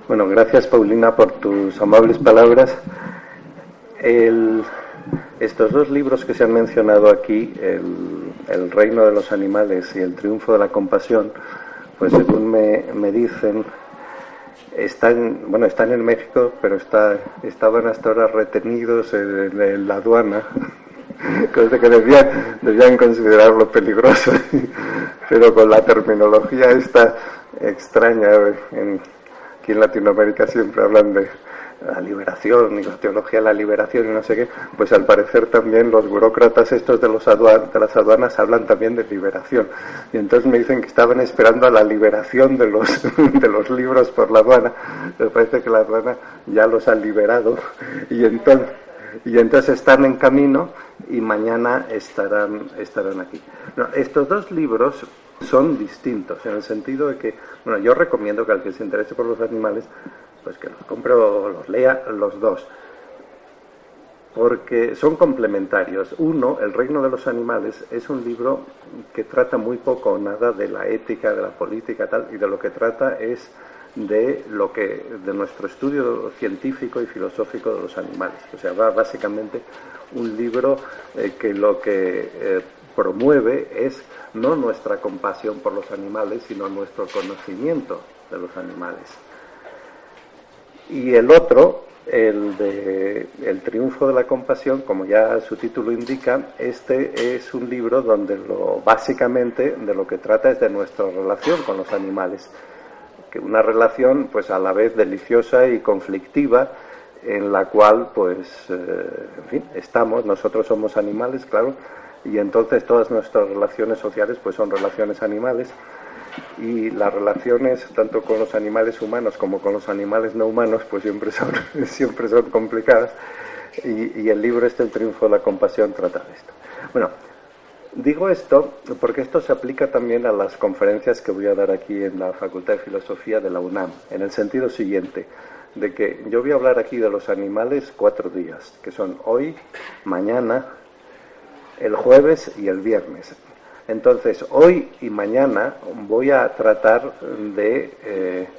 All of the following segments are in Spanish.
Bueno, gracias Paulina por tus amables palabras. Estos dos libros que se han mencionado aquí, el reino de los animales y el triunfo de la compasión, pues según me dicen, están en México, pero estaban hasta ahora retenidos en la aduana, cosa que debían considerarlo peligroso, pero con la terminología esta extraña, aquí en Latinoamérica siempre hablan de la liberación y la teología de la liberación y no sé qué, pues al parecer también los burócratas estos de las aduanas hablan también de liberación, y entonces me dicen que estaban esperando a la liberación de los libros por la aduana. Me parece que la aduana ya los ha liberado y entonces están en camino y mañana estarán aquí. No, estos dos libros son distintos en el sentido de que, bueno, yo recomiendo que al que se interese por los animales, pues que los compre o los lea los dos, porque son complementarios. Uno, El reino de los animales, es un libro que trata muy poco o nada de la ética, de la política, tal, y de lo que trata es de nuestro estudio científico y filosófico de los animales. O sea, va básicamente un libro que lo que promueve es no nuestra compasión por los animales, sino nuestro conocimiento de los animales. Y el otro, el triunfo de la compasión, como ya su título indica, este es un libro donde básicamente de lo que trata es de nuestra relación con los animales, que una relación pues a la vez deliciosa y conflictiva, en la cual pues en fin, nosotros somos animales, claro, y entonces todas nuestras relaciones sociales pues son relaciones animales, y las relaciones tanto con los animales humanos como con los animales no humanos pues siempre son complicadas, y el libro El triunfo de la compasión, trata de esto. Bueno, digo esto porque esto se aplica también a las conferencias que voy a dar aquí en la Facultad de Filosofía de la UNAM, en el sentido siguiente, de que yo voy a hablar aquí de los animales 4 días, que son hoy, mañana, el jueves y el viernes. Entonces, hoy y mañana voy a tratar de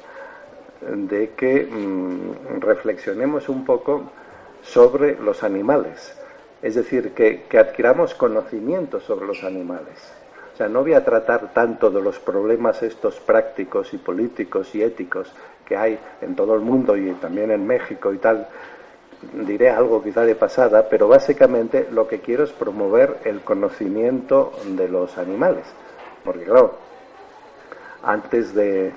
que reflexionemos un poco sobre los animales. Es decir, que adquiramos conocimiento sobre los animales. O sea, no voy a tratar tanto de los problemas estos prácticos y políticos y éticos que hay en todo el mundo y también en México y tal. Diré algo quizá de pasada, pero básicamente lo que quiero es promover el conocimiento de los animales. Porque claro, antes de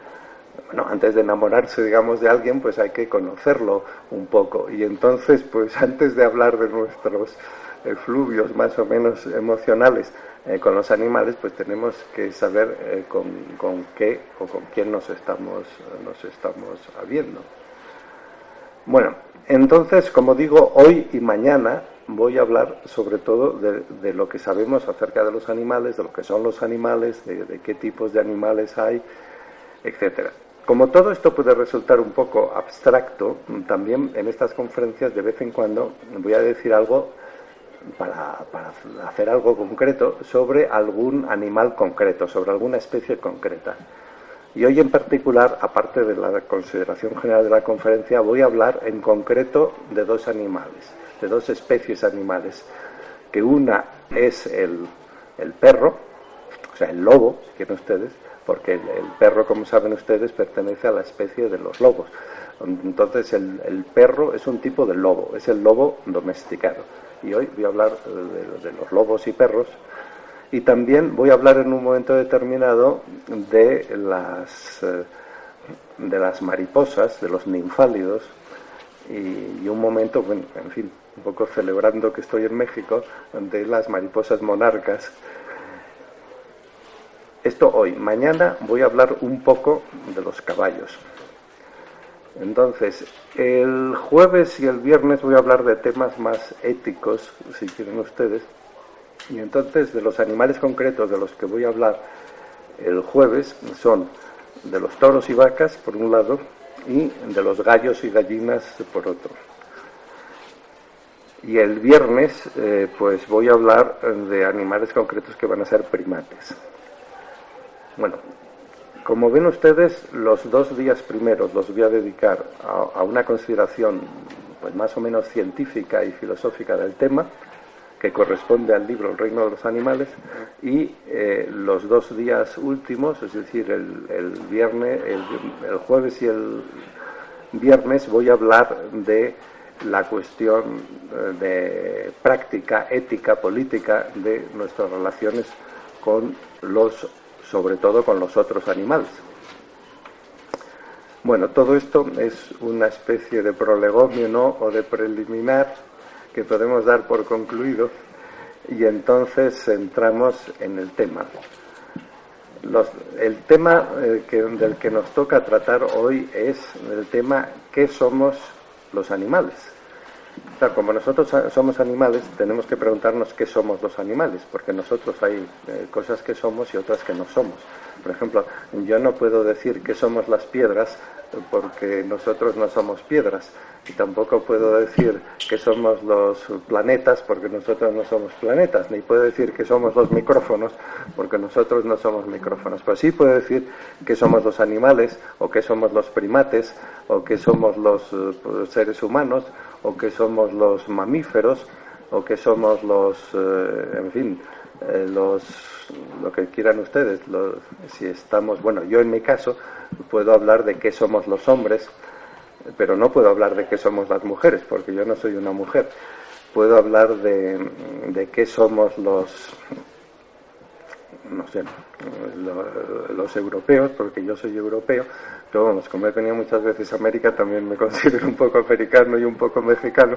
enamorarse, digamos, de alguien, pues hay que conocerlo un poco. Y entonces, pues antes de hablar de nuestros efluvios más o menos emocionales con los animales, pues tenemos que saber con qué o con quién nos estamos habiendo. Bueno, entonces, como digo, hoy y mañana voy a hablar sobre todo de lo que sabemos acerca de los animales, de lo que son los animales, de qué tipos de animales hay, etcétera. Como todo esto puede resultar un poco abstracto, también en estas conferencias de vez en cuando voy a decir algo para hacer algo concreto sobre algún animal concreto, sobre alguna especie concreta. Y hoy en particular, aparte de la consideración general de la conferencia, voy a hablar en concreto de 2 animales, de 2 especies animales, que una es el perro, o sea, el lobo, si quieren ustedes, porque el perro, como saben ustedes, pertenece a la especie de los lobos. Entonces el perro es un tipo de lobo, es el lobo domesticado. Y hoy voy a hablar de los lobos y perros. Y también voy a hablar en un momento determinado de las mariposas, de los ninfálidos, y un momento, bueno, en fin, un poco celebrando que estoy en México, de las mariposas monarcas. Esto hoy. Mañana voy a hablar un poco de los caballos. Entonces, el jueves y el viernes voy a hablar de temas más éticos, si quieren ustedes. Y entonces, de los animales concretos de los que voy a hablar el jueves son de los toros y vacas, por un lado, y de los gallos y gallinas, por otro. Y el viernes, pues voy a hablar de animales concretos que van a ser primates. Bueno, Como ven ustedes, los 2 días primeros los voy a dedicar a una consideración pues más o menos científica y filosófica del tema, que corresponde al libro El reino de los animales, y los 2 días últimos, es decir, el viernes, el jueves y el viernes, voy a hablar de la cuestión de práctica, ética, política de nuestras relaciones con sobre todo con los otros animales. Bueno, todo esto es una especie de prolegomio, ¿no?, o de preliminar que podemos dar por concluido, y entonces entramos en el tema. El tema del que nos toca tratar hoy es el tema ¿qué somos los animales? O sea, como nosotros somos animales, tenemos que preguntarnos qué somos los animales, porque nosotros hay cosas que somos y otras que no somos. Por ejemplo, yo no puedo decir que somos las piedras porque nosotros no somos piedras, y tampoco puedo decir que somos los planetas porque nosotros no somos planetas, ni puedo decir que somos los micrófonos porque nosotros no somos micrófonos, pero sí puedo decir que somos los animales, o que somos los primates, o que somos los seres humanos, o que somos los mamíferos, o que somos en fin, lo que quieran ustedes. Si estamos, bueno, yo en mi caso puedo hablar de qué somos los hombres, pero no puedo hablar de qué somos las mujeres, porque yo no soy una mujer. Puedo hablar de qué somos los europeos, porque yo soy europeo, pero vamos, como he venido muchas veces a América, también me considero un poco americano y un poco mexicano,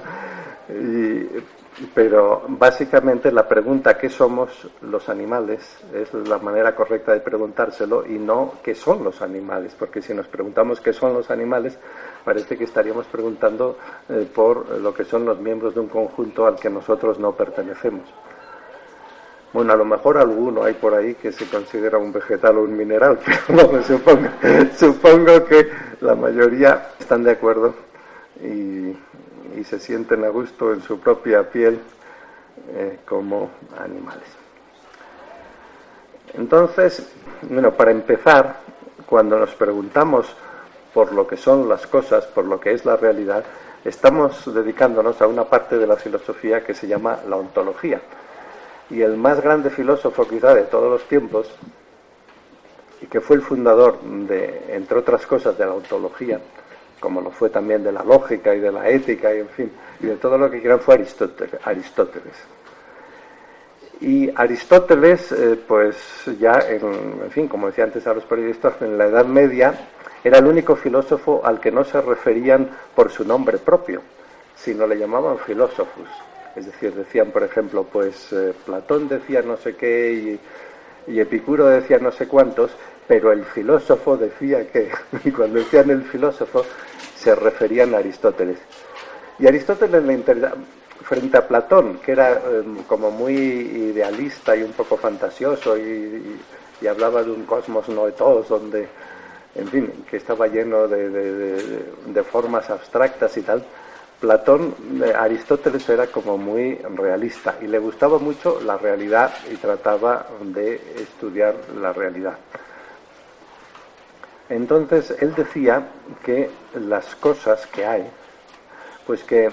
pero básicamente la pregunta ¿qué somos los animales? Es la manera correcta de preguntárselo, y no ¿qué son los animales? Porque si nos preguntamos ¿qué son los animales?, parece que estaríamos preguntando por lo que son los miembros de un conjunto al que nosotros no pertenecemos. Bueno, a lo mejor alguno hay por ahí que se considera un vegetal o un mineral, pero no, supongo que la mayoría están de acuerdo y se sienten a gusto en su propia piel como animales. Entonces, bueno, para empezar, cuando nos preguntamos por lo que son las cosas, por lo que es la realidad, estamos dedicándonos a una parte de la filosofía que se llama la ontología. Y el más grande filósofo quizá de todos los tiempos, y que fue el fundador entre otras cosas, de la ontología, como lo fue también de la lógica y de la ética, y en fin, y de todo lo que quieran, fue Aristóteles. Y Aristóteles, pues ya, en fin, como decía antes a los periodistas, en la Edad Media era el único filósofo al que no se referían por su nombre propio, sino le llamaban filósofos. Es decir, decían, por ejemplo, pues Platón decía no sé qué y Epicuro decía no sé cuántos, pero el filósofo decía que, y cuando decían el filósofo se referían a Aristóteles. Y Aristóteles le interesaba, frente a Platón, que era como muy idealista y un poco fantasioso y hablaba de un cosmos noetos donde, en fin, que estaba lleno de formas abstractas y tal. Aristóteles era como muy realista y le gustaba mucho la realidad y trataba de estudiar la realidad. Entonces él decía que las cosas que hay, pues que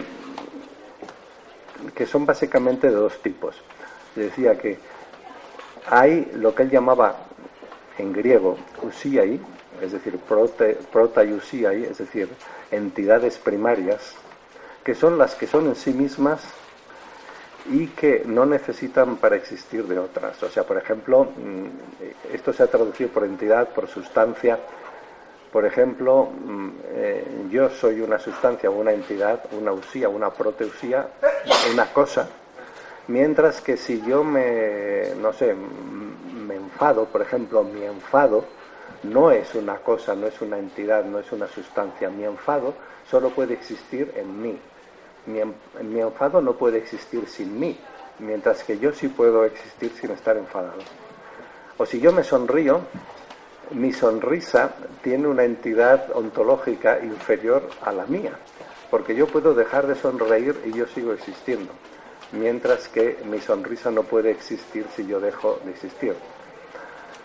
son básicamente de 2 tipos. Decía que hay lo que él llamaba en griego usiai, es decir, protaiusiai, es decir, entidades primarias, que son las que son en sí mismas y que no necesitan para existir de otras. O sea, por ejemplo, esto se ha traducido por entidad, por sustancia. Por ejemplo, yo soy una sustancia o una entidad, una usía, una proteusía, una cosa, mientras que si yo me enfado, por ejemplo, mi enfado no es una cosa, no es una entidad, no es una sustancia. Mi enfado solo puede existir en mí. Mi enfado no puede existir sin mí, mientras que yo sí puedo existir sin estar enfadado. O si yo me sonrío, mi sonrisa tiene una entidad ontológica inferior a la mía, porque yo puedo dejar de sonreír y yo sigo existiendo, mientras que mi sonrisa no puede existir si yo dejo de existir.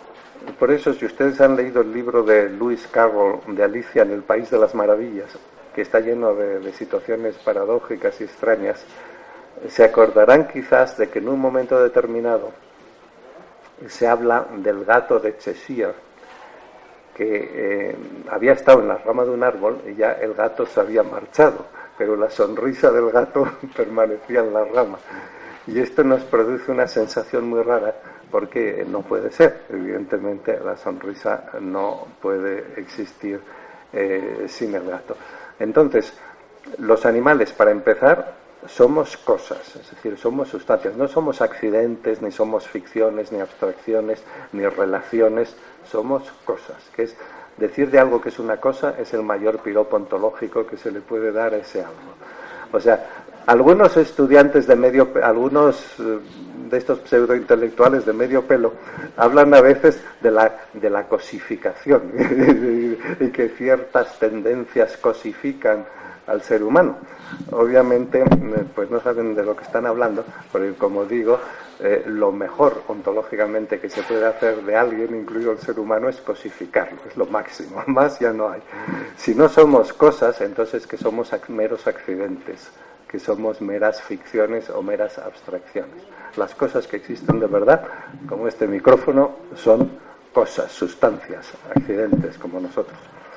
Por eso, si ustedes han leído el libro de Lewis Carroll, de Alicia en el País de las Maravillas, que está lleno de situaciones paradójicas y extrañas, se acordarán quizás de que en un momento determinado se habla del gato de Cheshire, que había estado en la rama de un árbol y ya el gato se había marchado, pero la sonrisa del gato permanecía en la rama. Y esto nos produce una sensación muy rara, porque no puede ser. Evidentemente la sonrisa no puede existir sin el gato. Entonces, los animales, para empezar, somos cosas, es decir, somos sustancias. No somos accidentes, ni somos ficciones, ni abstracciones, ni relaciones. Somos cosas, que es decir de algo que es una cosa es el mayor piropo ontológico que se le puede dar a ese algo. O sea, algunos estudiantes algunos de estos pseudointelectuales de medio pelo hablan a veces de la cosificación y que ciertas tendencias cosifican al ser humano. Obviamente, pues no saben de lo que están hablando, porque como digo, lo mejor ontológicamente que se puede hacer de alguien, incluido el ser humano, es cosificarlo, es lo máximo, más ya no hay. Si no somos cosas, entonces que somos meros accidentes, que somos meras ficciones o meras abstracciones. Las cosas que existen de verdad, como este micrófono, son cosas, sustancias, accidentes, como nosotros.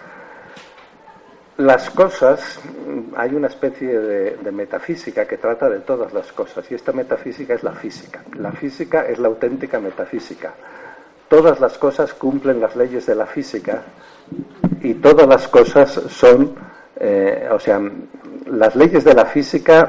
Las cosas, hay una especie de metafísica que trata de todas las cosas, y esta metafísica es la física. La física es la auténtica metafísica. Todas las cosas cumplen las leyes de la física y todas las cosas son, las leyes de la física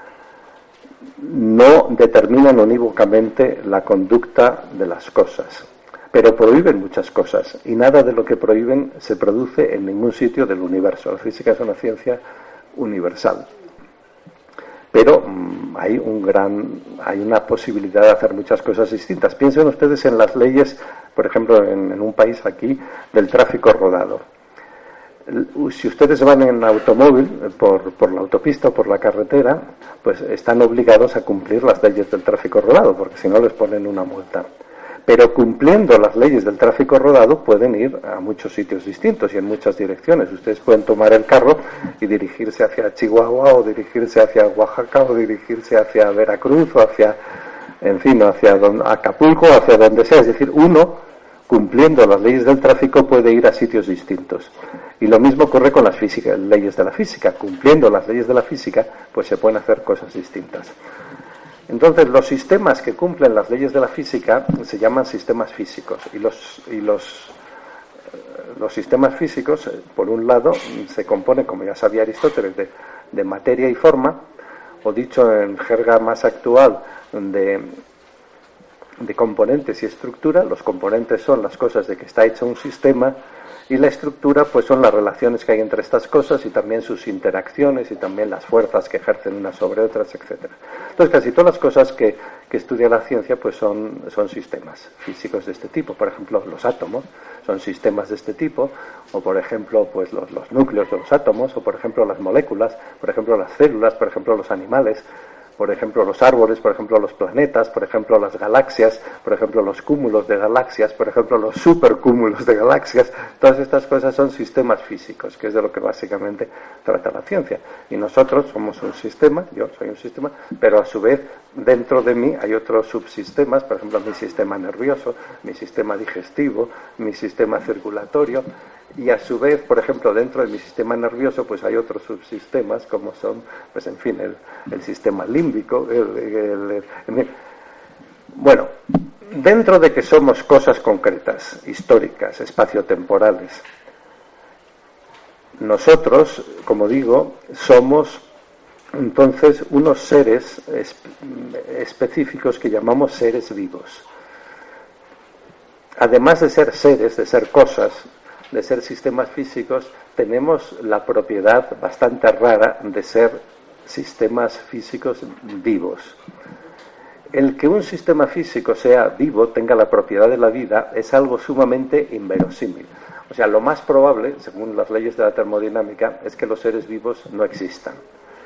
no determinan unívocamente la conducta de las cosas, pero prohíben muchas cosas, y nada de lo que prohíben se produce en ningún sitio del universo. La física es una ciencia universal, pero hay una posibilidad de hacer muchas cosas distintas. Piensen ustedes en las leyes, por ejemplo, en un país aquí, del tráfico rodado. Si ustedes van en automóvil por la autopista o por la carretera, pues están obligados a cumplir las leyes del tráfico rodado, porque si no les ponen una multa. Pero cumpliendo las leyes del tráfico rodado pueden ir a muchos sitios distintos y en muchas direcciones. Ustedes pueden tomar el carro y dirigirse hacia Chihuahua, o dirigirse hacia Oaxaca, o dirigirse hacia Veracruz, o hacia Acapulco, hacia donde sea. Es decir, uno, cumpliendo las leyes del tráfico, puede ir a sitios distintos. Y lo mismo ocurre con las leyes de la física. Cumpliendo las leyes de la física, pues se pueden hacer cosas distintas. Entonces, los sistemas que cumplen las leyes de la física se llaman sistemas físicos. Y los sistemas físicos, por un lado, se componen, como ya sabía Aristóteles, de materia y forma, o dicho en jerga más actual, de componentes y estructura. Los componentes son las cosas de que está hecho un sistema, y la estructura pues son las relaciones que hay entre estas cosas y también sus interacciones y también las fuerzas que ejercen unas sobre otras, etcétera. Entonces casi todas las cosas que estudia la ciencia pues son sistemas físicos de este tipo. Por ejemplo, los átomos son sistemas de este tipo, o por ejemplo pues los núcleos de los átomos, o por ejemplo las moléculas, por ejemplo las células, por ejemplo los animales, por ejemplo los árboles, por ejemplo los planetas, por ejemplo las galaxias, por ejemplo los cúmulos de galaxias, por ejemplo los supercúmulos de galaxias. Todas estas cosas son sistemas físicos, que es de lo que básicamente trata la ciencia. Y nosotros somos un sistema, yo soy un sistema, pero a su vez dentro de mí hay otros subsistemas, por ejemplo mi sistema nervioso, mi sistema digestivo, mi sistema circulatorio. Y a su vez, por ejemplo, dentro de mi sistema nervioso, pues hay otros subsistemas, como son, pues en fin, el sistema límbico. Bueno, dentro de que somos cosas concretas, históricas, espaciotemporales, nosotros, como digo, somos entonces unos seres específicos que llamamos seres vivos. Además de ser seres, de ser cosas, de ser sistemas físicos, tenemos la propiedad bastante rara de ser sistemas físicos vivos. El que un sistema físico sea vivo, tenga la propiedad de la vida, es algo sumamente inverosímil. O sea, lo más probable, según las leyes de la termodinámica, es que los seres vivos no existan.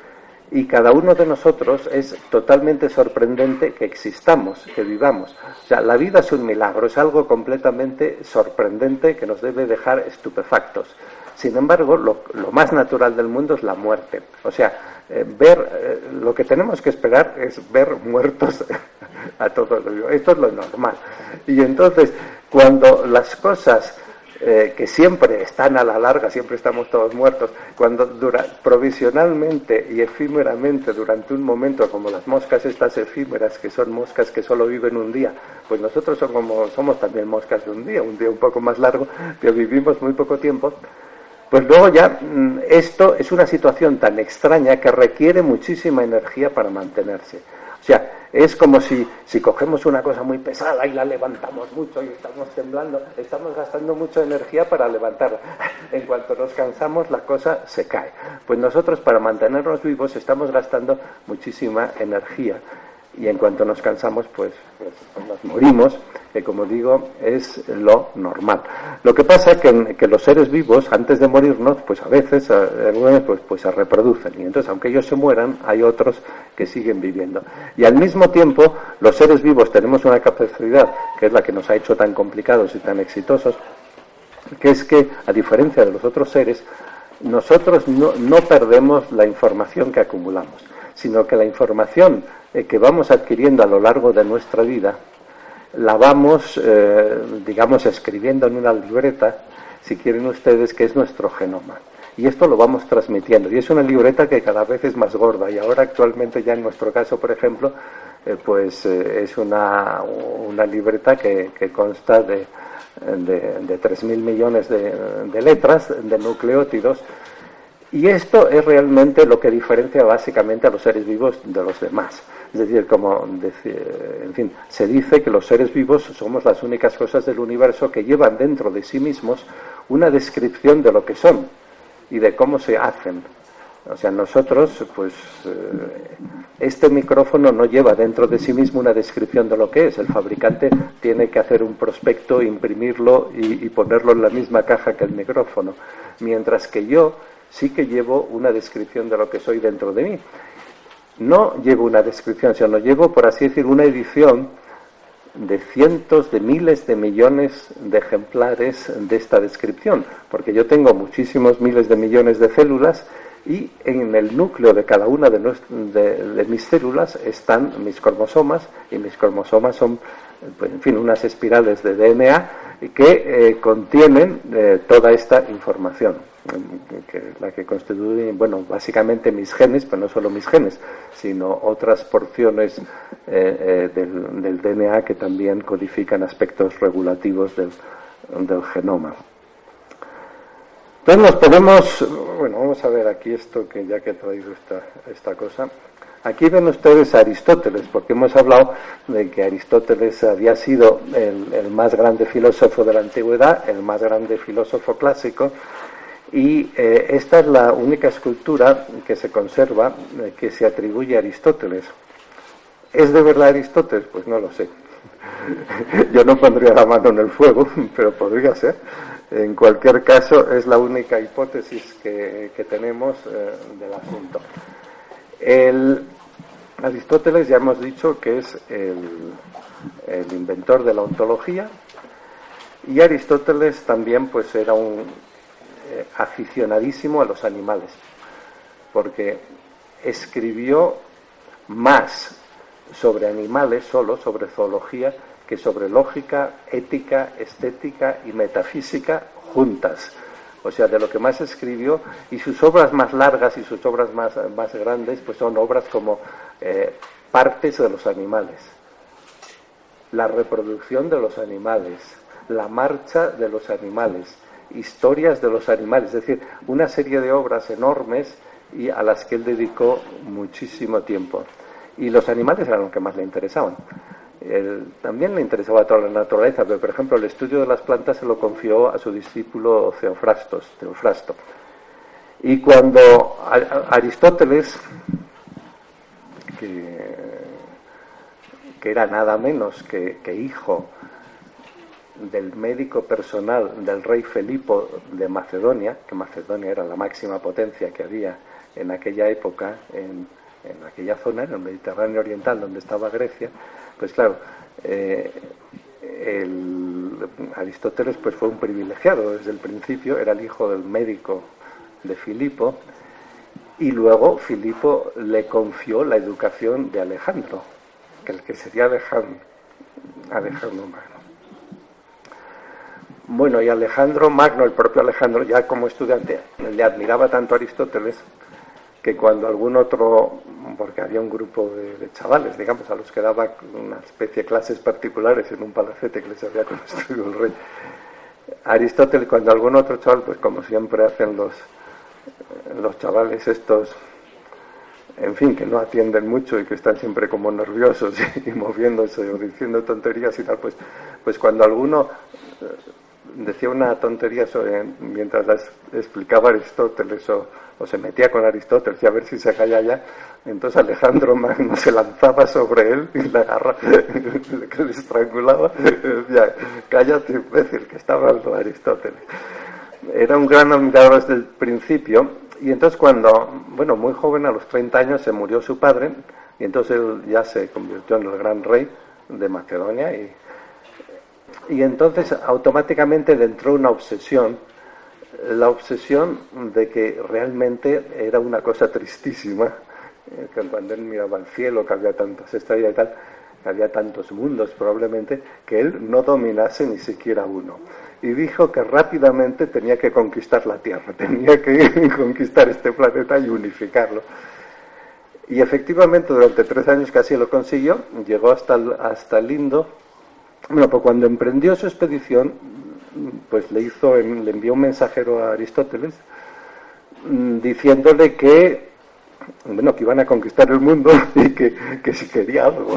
Y cada uno de nosotros es totalmente sorprendente que existamos, que vivamos. O sea, la vida es un milagro, es algo completamente sorprendente que nos debe dejar estupefactos. Sin embargo, lo más natural del mundo es la muerte. O sea, lo que tenemos que esperar es ver muertos a todos los vivos. Esto es lo normal. Y entonces, cuando las cosas que siempre están a la larga, siempre estamos todos muertos, cuando provisionalmente y efímeramente durante un momento, como las moscas estas efímeras, que son moscas que solo viven un día, pues nosotros somos también moscas de un día un poco más largo, pero vivimos muy poco tiempo. Pues luego ya esto es una situación tan extraña que requiere muchísima energía para mantenerse. O sea, es como si cogemos una cosa muy pesada y la levantamos mucho y estamos temblando, estamos gastando mucha energía para levantarla. En cuanto nos cansamos, la cosa se cae. Pues nosotros, para mantenernos vivos, estamos gastando muchísima energía. Y en cuanto nos cansamos, pues nos morimos, que como digo, es lo normal. Lo que pasa es que los seres vivos, antes de morirnos, pues a veces, algunos pues se reproducen. Y entonces, aunque ellos se mueran, hay otros que siguen viviendo. Y al mismo tiempo, los seres vivos tenemos una capacidad, que es la que nos ha hecho tan complicados y tan exitosos, que es que, a diferencia de los otros seres, nosotros no perdemos la información que acumulamos, sino que la información que vamos adquiriendo a lo largo de nuestra vida la vamos, digamos, escribiendo en una libreta, si quieren ustedes, que es nuestro genoma. Y esto lo vamos transmitiendo. Y es una libreta que cada vez es más gorda. Y ahora actualmente ya en nuestro caso, por ejemplo, es una libreta que consta de 3.000 millones de letras, de nucleótidos. Y esto es realmente lo que diferencia básicamente a los seres vivos de los demás. Es decir, se dice que los seres vivos somos las únicas cosas del universo que llevan dentro de sí mismos una descripción de lo que son y de cómo se hacen. O sea, nosotros, este micrófono no lleva dentro de sí mismo una descripción de lo que es. El fabricante tiene que hacer un prospecto, imprimirlo y ponerlo en la misma caja que el micrófono. Mientras que yo sí que llevo una descripción de lo que soy dentro de mí. No llevo una descripción, sino llevo, por así decir, una edición de cientos de miles de millones de ejemplares de esta descripción, porque yo tengo muchísimos miles de millones de células y en el núcleo de cada una de mis células están mis cromosomas, y mis cromosomas son, pues, en fin, unas espirales de DNA que contienen toda esta información, que la que constituye, bueno, básicamente mis genes, pero no solo mis genes, sino otras porciones del DNA que también codifican aspectos regulativos del genoma. Entonces nos podemos, vamos a ver aquí esto, que ya que he traído esta cosa. Aquí ven ustedes a Aristóteles, porque hemos hablado de que Aristóteles había sido el más grande filósofo de la antigüedad, el más grande filósofo clásico, y esta es la única escultura que se conserva que se atribuye a Aristóteles. ¿Es de verdad Aristóteles? Pues no lo sé. Yo no pondría la mano en el fuego, pero podría ser. En cualquier caso, es la única hipótesis que tenemos del asunto. Aristóteles, ya hemos dicho que es el inventor de la ontología, y Aristóteles también pues era un aficionadísimo a los animales, porque escribió más sobre animales, solo sobre zoología, que sobre lógica, ética, estética y metafísica juntas. O sea, de lo que más escribió, y sus obras más largas y sus obras más grandes, pues son obras como partes de los animales, la reproducción de los animales, la marcha de los animales, historias de los animales, es decir, una serie de obras enormes y a las que él dedicó muchísimo tiempo. Y los animales eran lo que más le interesaban. También le interesaba toda la naturaleza, pero por ejemplo el estudio de las plantas se lo confió a su discípulo Teofrasto. Y cuando Aristóteles, que era nada menos que hijo del médico personal del rey Filipo de Macedonia, que Macedonia era la máxima potencia que había en aquella época en aquella zona, en el Mediterráneo oriental donde estaba Grecia. Pues claro, Aristóteles pues fue un privilegiado desde el principio, era el hijo del médico de Filipo, y luego Filipo le confió la educación de Alejandro, que sería Alejandro Magno. Bueno, y Alejandro Magno, el propio Alejandro, ya como estudiante, le admiraba tanto a Aristóteles que cuando algún otro, porque había un grupo de chavales, digamos, a los que daba una especie de clases particulares en un palacete que les había construido el rey, Aristóteles, cuando algún otro chaval, pues como siempre hacen los chavales estos, en fin, que no atienden mucho y que están siempre como nerviosos y moviéndose o diciendo tonterías y tal, pues cuando alguno decía una tontería mientras las explicaba Aristóteles o se metía con Aristóteles y a ver si se calla ya, entonces Alejandro Magno se lanzaba sobre él y le agarraba, que le estrangulaba y decía: cállate, imbécil, que está hablando Aristóteles. Era un gran admirador desde el principio, y entonces cuando, bueno, muy joven, a los 30 años, se murió su padre, y entonces él ya se convirtió en el gran rey de Macedonia, y entonces automáticamente le entró una obsesión, la obsesión de que realmente era una cosa tristísima, que cuando él miraba al cielo, que había tantas estrellas y tal, que había tantos mundos probablemente, que él no dominase ni siquiera uno. Y dijo que rápidamente tenía que conquistar la Tierra, tenía que conquistar este planeta y unificarlo. Y efectivamente durante 3 años casi lo consiguió, llegó hasta el Indo. Bueno, pues cuando emprendió su expedición, pues le envió un mensajero a Aristóteles diciéndole que, bueno, que iban a conquistar el mundo y que si quería algo.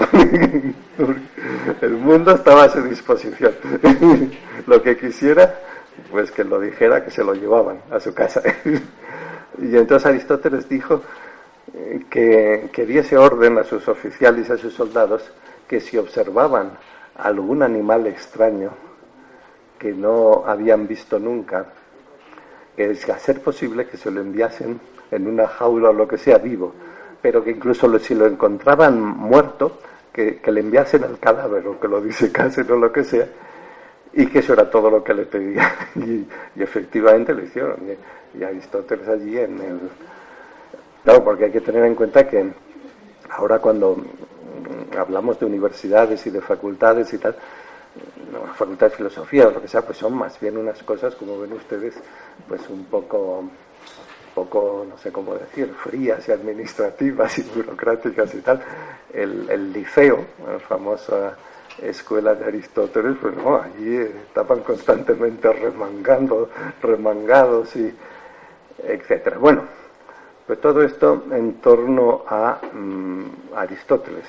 El mundo estaba a su disposición. Lo que quisiera, pues que lo dijera, que se lo llevaban a su casa. Y entonces Aristóteles dijo que diese orden a sus oficiales y a sus soldados que si observaban algún animal extraño que no habían visto nunca, que es a ser posible que se lo enviasen en una jaula o lo que sea vivo, pero que incluso si lo encontraban muerto, que le enviasen el cadáver o que lo disecasen o lo que sea, y que eso era todo lo que le pedía. Y efectivamente lo hicieron. Y Aristóteles allí Claro, porque hay que tener en cuenta que ahora cuando hablamos de universidades y de facultades y tal, la facultad de filosofía o lo que sea, pues son más bien unas cosas, como ven ustedes, pues un poco, no sé cómo decir, frías y administrativas y burocráticas y tal. El liceo, la famosa escuela de Aristóteles, pues no, allí estaban constantemente remangados y etcétera. Bueno, pues todo esto en torno a Aristóteles.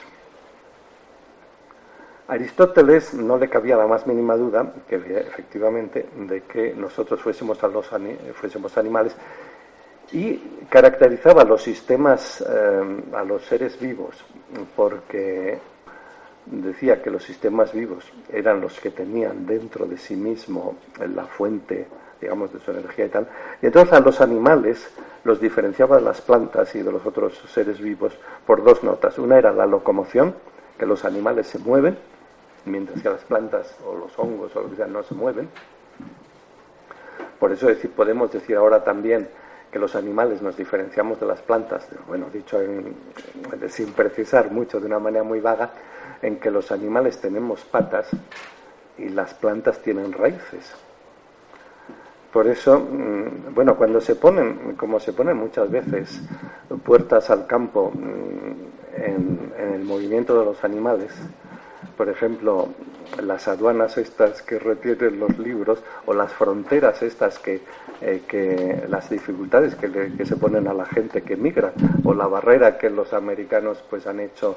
Aristóteles no le cabía la más mínima duda que efectivamente de que nosotros fuésemos animales, y caracterizaba los sistemas, a los seres vivos, porque decía que los sistemas vivos eran los que tenían dentro de sí mismo la fuente, digamos, de su energía y tal, y entonces a los animales los diferenciaba de las plantas y de los otros seres vivos por 2 notas. Una era la locomoción, que los animales se mueven, mientras que las plantas o los hongos o lo que sea no se mueven. Por eso podemos decir ahora también que los animales nos diferenciamos de las plantas, bueno, dicho sin precisar mucho, de una manera muy vaga, en que los animales tenemos patas y las plantas tienen raíces. Por eso, bueno, cuando se ponen, como se ponen muchas veces, puertas al campo en el movimiento de los animales, por ejemplo, las aduanas estas que retienen los libros, o las fronteras estas que las dificultades que se ponen a la gente que migra, o la barrera que los americanos pues han hecho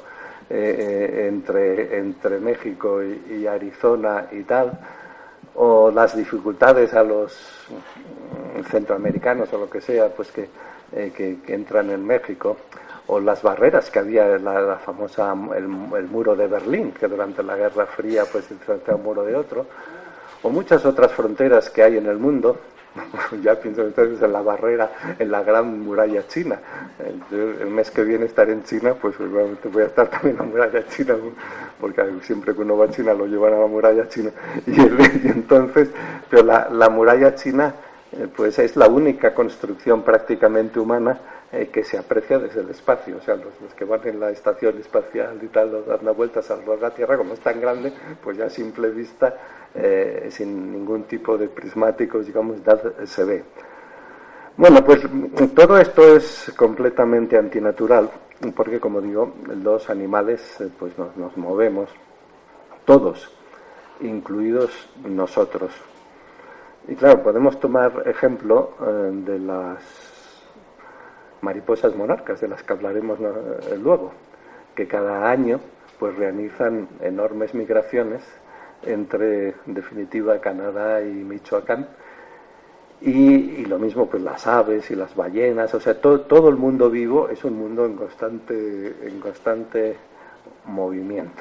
entre México y Arizona y tal, o las dificultades a los centroamericanos o lo que sea, pues que entran en México, o las barreras que había, la famosa el muro de Berlín, que durante la Guerra Fría pues enfrentó a un muro de otro, o muchas otras fronteras que hay en el mundo. Ya pienso entonces en la barrera, en la gran muralla china. El mes que viene estaré en China, pues seguramente voy a estar también en la muralla china, porque siempre que uno va a China lo llevan a la muralla china. Y entonces, pero la muralla china, pues es la única construcción prácticamente humana que se aprecia desde el espacio. O sea, los que van en la estación espacial y tal, dando vueltas alrededor de la Tierra, como es tan grande, pues ya a simple vista, sin ningún tipo de prismáticos, digamos, se ve. Bueno, pues todo esto es completamente antinatural, porque, como digo, los animales pues nos movemos, todos, incluidos nosotros. Y claro, podemos tomar ejemplo de las mariposas monarcas, de las que hablaremos luego, que cada año pues realizan enormes migraciones entre, en definitiva, Canadá y Michoacán, y lo mismo pues las aves y las ballenas. O sea, todo el mundo vivo es un mundo en constante movimiento.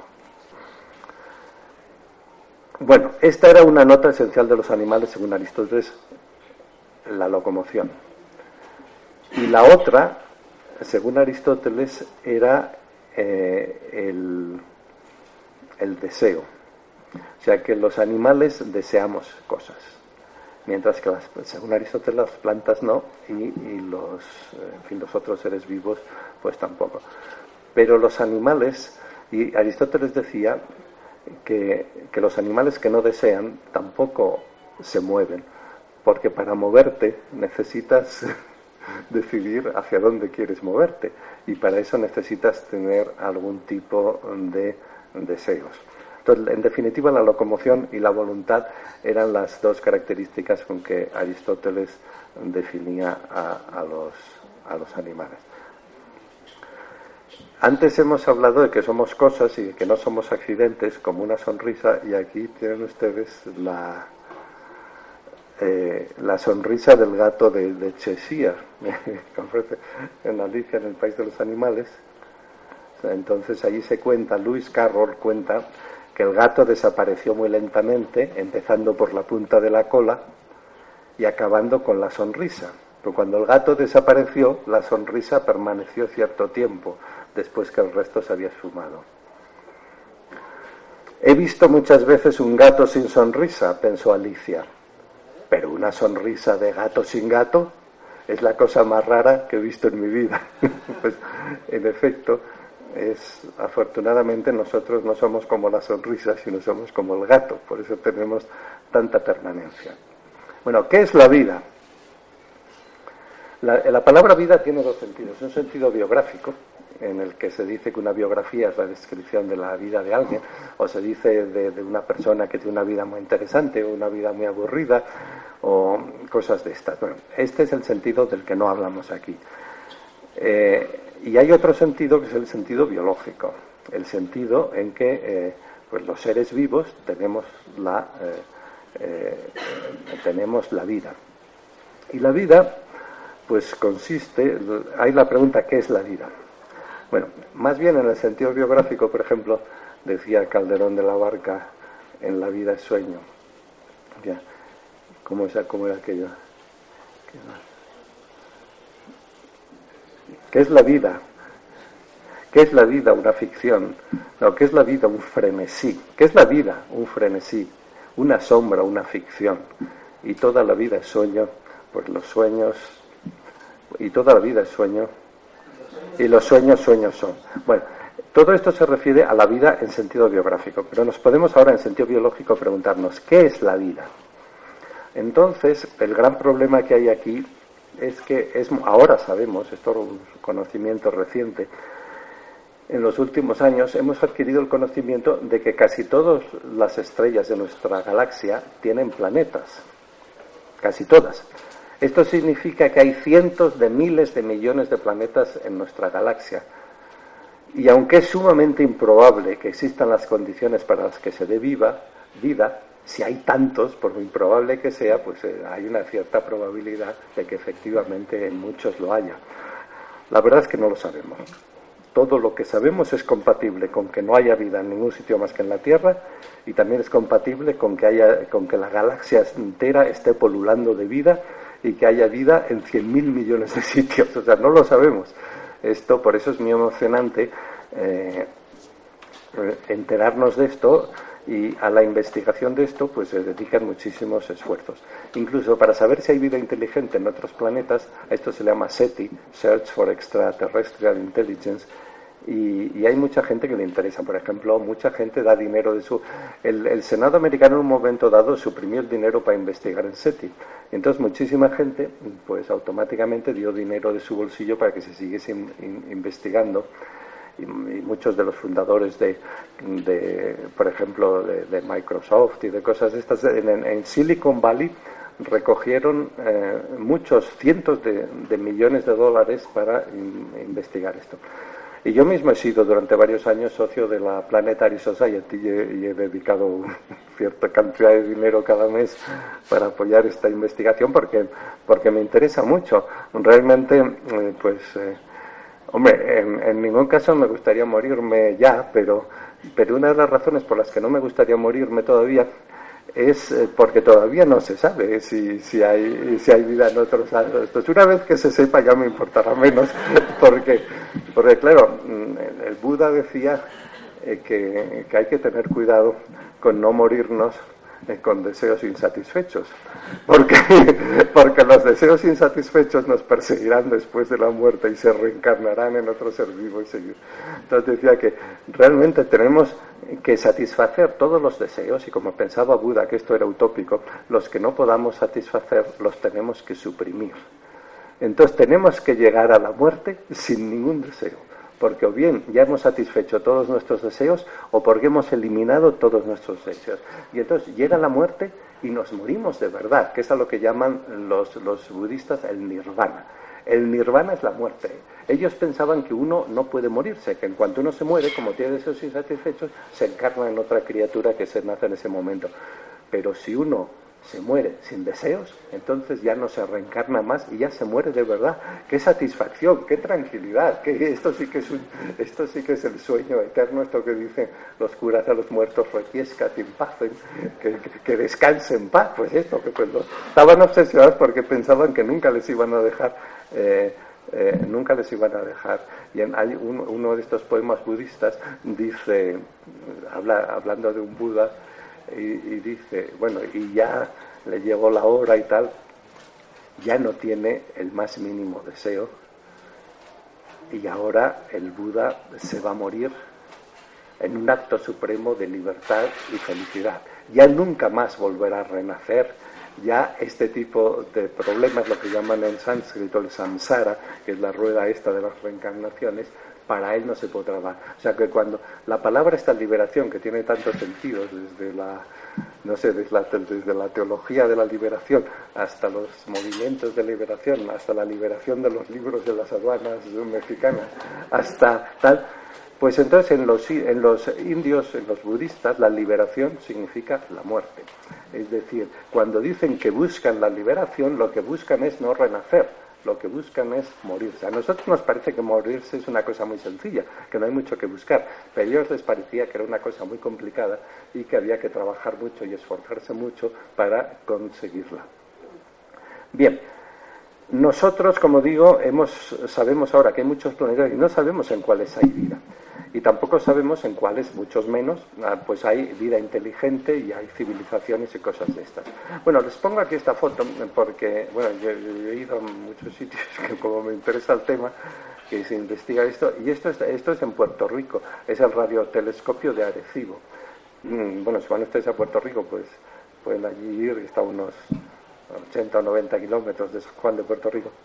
Bueno, esta era una nota esencial de los animales según Aristóteles, la locomoción. Y la otra, según Aristóteles, era el deseo. O sea, que los animales deseamos cosas, mientras que según Aristóteles las plantas no, y los otros seres vivos pues tampoco. Pero los animales, y Aristóteles decía que los animales que no desean tampoco se mueven, porque para moverte necesitas decidir hacia dónde quieres moverte, y para eso necesitas tener algún tipo de deseos. Entonces, en definitiva, la locomoción y la voluntad eran las dos características con que Aristóteles definía a los animales. Antes hemos hablado de que somos cosas y de que no somos accidentes, como una sonrisa, y aquí tienen ustedes la sonrisa del gato de Cheshire, que ofrece en Alicia en el País de los Animales. Entonces allí se cuenta, Lewis Carroll cuenta que el gato desapareció muy lentamente, empezando por la punta de la cola y acabando con la sonrisa. Pero cuando el gato desapareció, la sonrisa permaneció cierto tiempo, después que el resto se había esfumado. He visto muchas veces un gato sin sonrisa, pensó Alicia, pero una sonrisa de gato sin gato es la cosa más rara que he visto en mi vida. Pues, en efecto, afortunadamente nosotros no somos como la sonrisa, sino somos como el gato, por eso tenemos tanta permanencia. Bueno, ¿qué es la vida? La palabra vida tiene dos sentidos. Un sentido biográfico, en el que se dice que una biografía es la descripción de la vida de alguien, o se dice de una persona que tiene una vida muy interesante o una vida muy aburrida, o cosas de estas. Bueno, este es el sentido del que no hablamos aquí. Y hay otro sentido que es el sentido biológico, el sentido en que pues los seres vivos tenemos la vida. Y la vida pues consiste, hay la pregunta, ¿qué es la vida? Bueno, más bien en el sentido biográfico, por ejemplo, decía Calderón de la Barca, en La vida es sueño. Ya, ¿cómo era aquello? ¿Qué es la vida? ¿Qué es la vida? Una ficción. No, ¿qué es la vida? Un frenesí. ¿Qué es la vida? Un frenesí. Una sombra, una ficción. Y toda la vida es sueño, pues los sueños... Y toda la vida es sueño, y los sueños son. Bueno, todo esto se refiere a la vida en sentido biográfico, pero nos podemos ahora en sentido biológico preguntarnos, ¿qué es la vida? Entonces, el gran problema que hay aquí es que ahora sabemos, esto es un conocimiento reciente, en los últimos años hemos adquirido el conocimiento de que casi todas las estrellas de nuestra galaxia tienen planetas, casi todas. Esto significa que hay cientos de miles de millones de planetas en nuestra galaxia. Y aunque es sumamente improbable que existan las condiciones para las que se dé vida, si hay tantos, por muy improbable que sea, pues hay una cierta probabilidad de que efectivamente en muchos lo haya. La verdad es que no lo sabemos. todo lo que sabemos es compatible con que no haya vida en ningún sitio más que en la Tierra, y también es compatible con que la galaxia entera esté polulando de vida y que haya vida en 100.000 millones de sitios. O sea, no lo sabemos. Esto, por eso es muy emocionante enterarnos de esto, y a la investigación de esto pues se dedican muchísimos esfuerzos. Incluso para saber si hay vida inteligente en otros planetas, a esto se le llama SETI, Search for Extraterrestrial Intelligence, y hay mucha gente que le interesa. Por ejemplo, mucha gente da dinero de su... El Senado americano en un momento dado suprimió el dinero para investigar el SETI. Entonces muchísima gente pues automáticamente dio dinero de su bolsillo para que se siguiese investigando. Y muchos de los fundadores por ejemplo, de Microsoft y de cosas de estas, en Silicon Valley recogieron muchos cientos de millones de dólares para investigar esto. Y yo mismo he sido durante varios años socio de la Planetary Society y he dedicado cierta cantidad de dinero cada mes para apoyar esta investigación porque me interesa mucho. Realmente, hombre, en ningún caso me gustaría morirme ya, pero una de las razones por las que no me gustaría morirme todavía es porque todavía no se sabe si hay vida en otros lados. Una vez que se sepa ya me importará menos, porque claro, el Buda decía que hay que tener cuidado con no morirnos con deseos insatisfechos, porque los deseos insatisfechos nos perseguirán después de la muerte y se reencarnarán en otro ser vivo y seguir. Entonces decía que realmente tenemos que satisfacer todos los deseos, y como pensaba Buda que esto era utópico, los que no podamos satisfacer los tenemos que suprimir. Entonces tenemos que llegar a la muerte sin ningún deseo, porque o bien ya hemos satisfecho todos nuestros deseos o porque hemos eliminado todos nuestros deseos. Y entonces llega la muerte y nos morimos de verdad, que es a lo que llaman los budistas el nirvana. El nirvana es la muerte. Ellos pensaban que uno no puede morirse, que en cuanto uno se muere, como tiene deseos insatisfechos, se encarna en otra criatura que se nace en ese momento. Pero si uno se muere sin deseos, entonces ya no se reencarna más y ya se muere de verdad. ¡Qué satisfacción! ¡Qué tranquilidad! Esto sí que es el sueño eterno, esto que dicen los curas a los muertos: requiescat in pacem, que descanse en paz. Pues esto, que pues estaban obsesionados porque pensaban que nunca les iban a dejar. Y hay uno de estos poemas budistas dice, hablando de un Buda, y dice, bueno, y ya le llegó la hora y tal, ya no tiene el más mínimo deseo, y ahora el Buda se va a morir en un acto supremo de libertad y felicidad. Ya nunca más volverá a renacer. Ya este tipo de problemas, lo que llaman en sánscrito el samsara, que es la rueda esta de las reencarnaciones, para él no se podrá dar. O sea que cuando la palabra esta liberación, que tiene tantos sentidos, desde la teología de la liberación hasta los movimientos de liberación, hasta la liberación de los libros de las aduanas mexicanas, hasta tal, pues entonces en los indios, en los budistas, la liberación significa la muerte. Es decir, cuando dicen que buscan la liberación, lo que buscan es no renacer, lo que buscan es morirse. A nosotros nos parece que morirse es una cosa muy sencilla, que no hay mucho que buscar, pero a ellos les parecía que era una cosa muy complicada y que había que trabajar mucho y esforzarse mucho para conseguirla. Bien, nosotros, como digo, sabemos ahora que hay muchos planetas y no sabemos en cuáles hay vida. Y tampoco sabemos en cuáles, muchos menos, pues hay vida inteligente y hay civilizaciones y cosas de estas. Bueno, les pongo aquí esta foto porque, bueno, yo he ido a muchos sitios que como me interesa el tema, que se investiga esto, y esto es en Puerto Rico, es el radiotelescopio de Arecibo. Bueno, si van ustedes a Puerto Rico, pues pueden allí ir, está a unos 80 o 90 kilómetros de San Juan de Puerto Rico.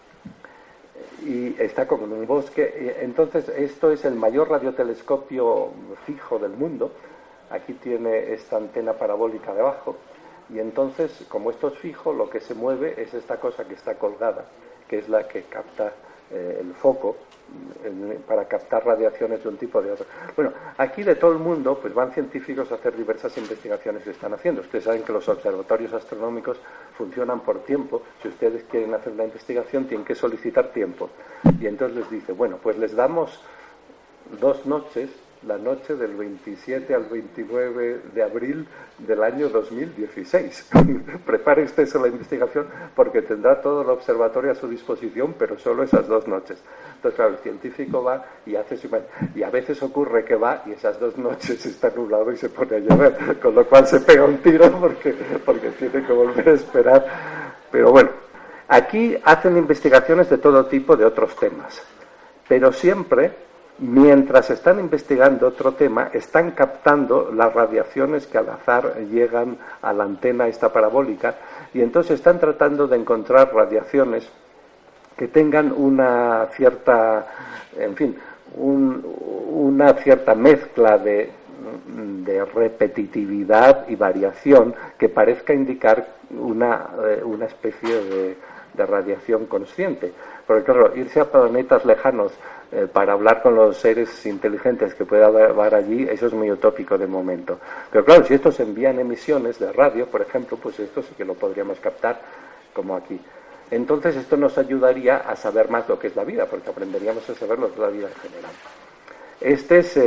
Y está como en un bosque. Entonces esto es el mayor radiotelescopio fijo del mundo. Aquí tiene esta antena parabólica debajo, y entonces, como esto es fijo, lo que se mueve es esta cosa que está colgada, que es la que capta el foco para captar radiaciones de un tipo o de otro. Bueno, aquí de todo el mundo pues van científicos a hacer diversas investigaciones que están haciendo. Ustedes saben que los observatorios astronómicos funcionan por tiempo. Si ustedes quieren hacer la investigación tienen que solicitar tiempo, y entonces les dice, bueno, pues les damos 2 noches, la noche del 27 al 29 de abril del año 2016. Prepare usted la investigación porque tendrá todo el observatorio a su disposición, pero solo esas 2 noches. Entonces, claro, el científico va y hace su... Y a veces ocurre que va y esas 2 noches está nublado y se pone a llover, con lo cual se pega un tiro porque tiene que volver a esperar. Pero bueno, aquí hacen investigaciones de todo tipo de otros temas, pero siempre... Mientras están investigando otro tema, están captando las radiaciones que al azar llegan a la antena esta parabólica y entonces están tratando de encontrar radiaciones que tengan una cierta, en fin, una cierta mezcla de repetitividad y variación que parezca indicar una especie de radiación consciente. Porque claro, irse a planetas lejanos para hablar con los seres inteligentes que pueda haber allí, eso es muy utópico de momento. Pero claro, si estos envían emisiones de radio, por ejemplo, pues esto sí que lo podríamos captar como aquí. Entonces esto nos ayudaría a saber más lo que es la vida, porque aprenderíamos a saber lo que es la vida en general. Este es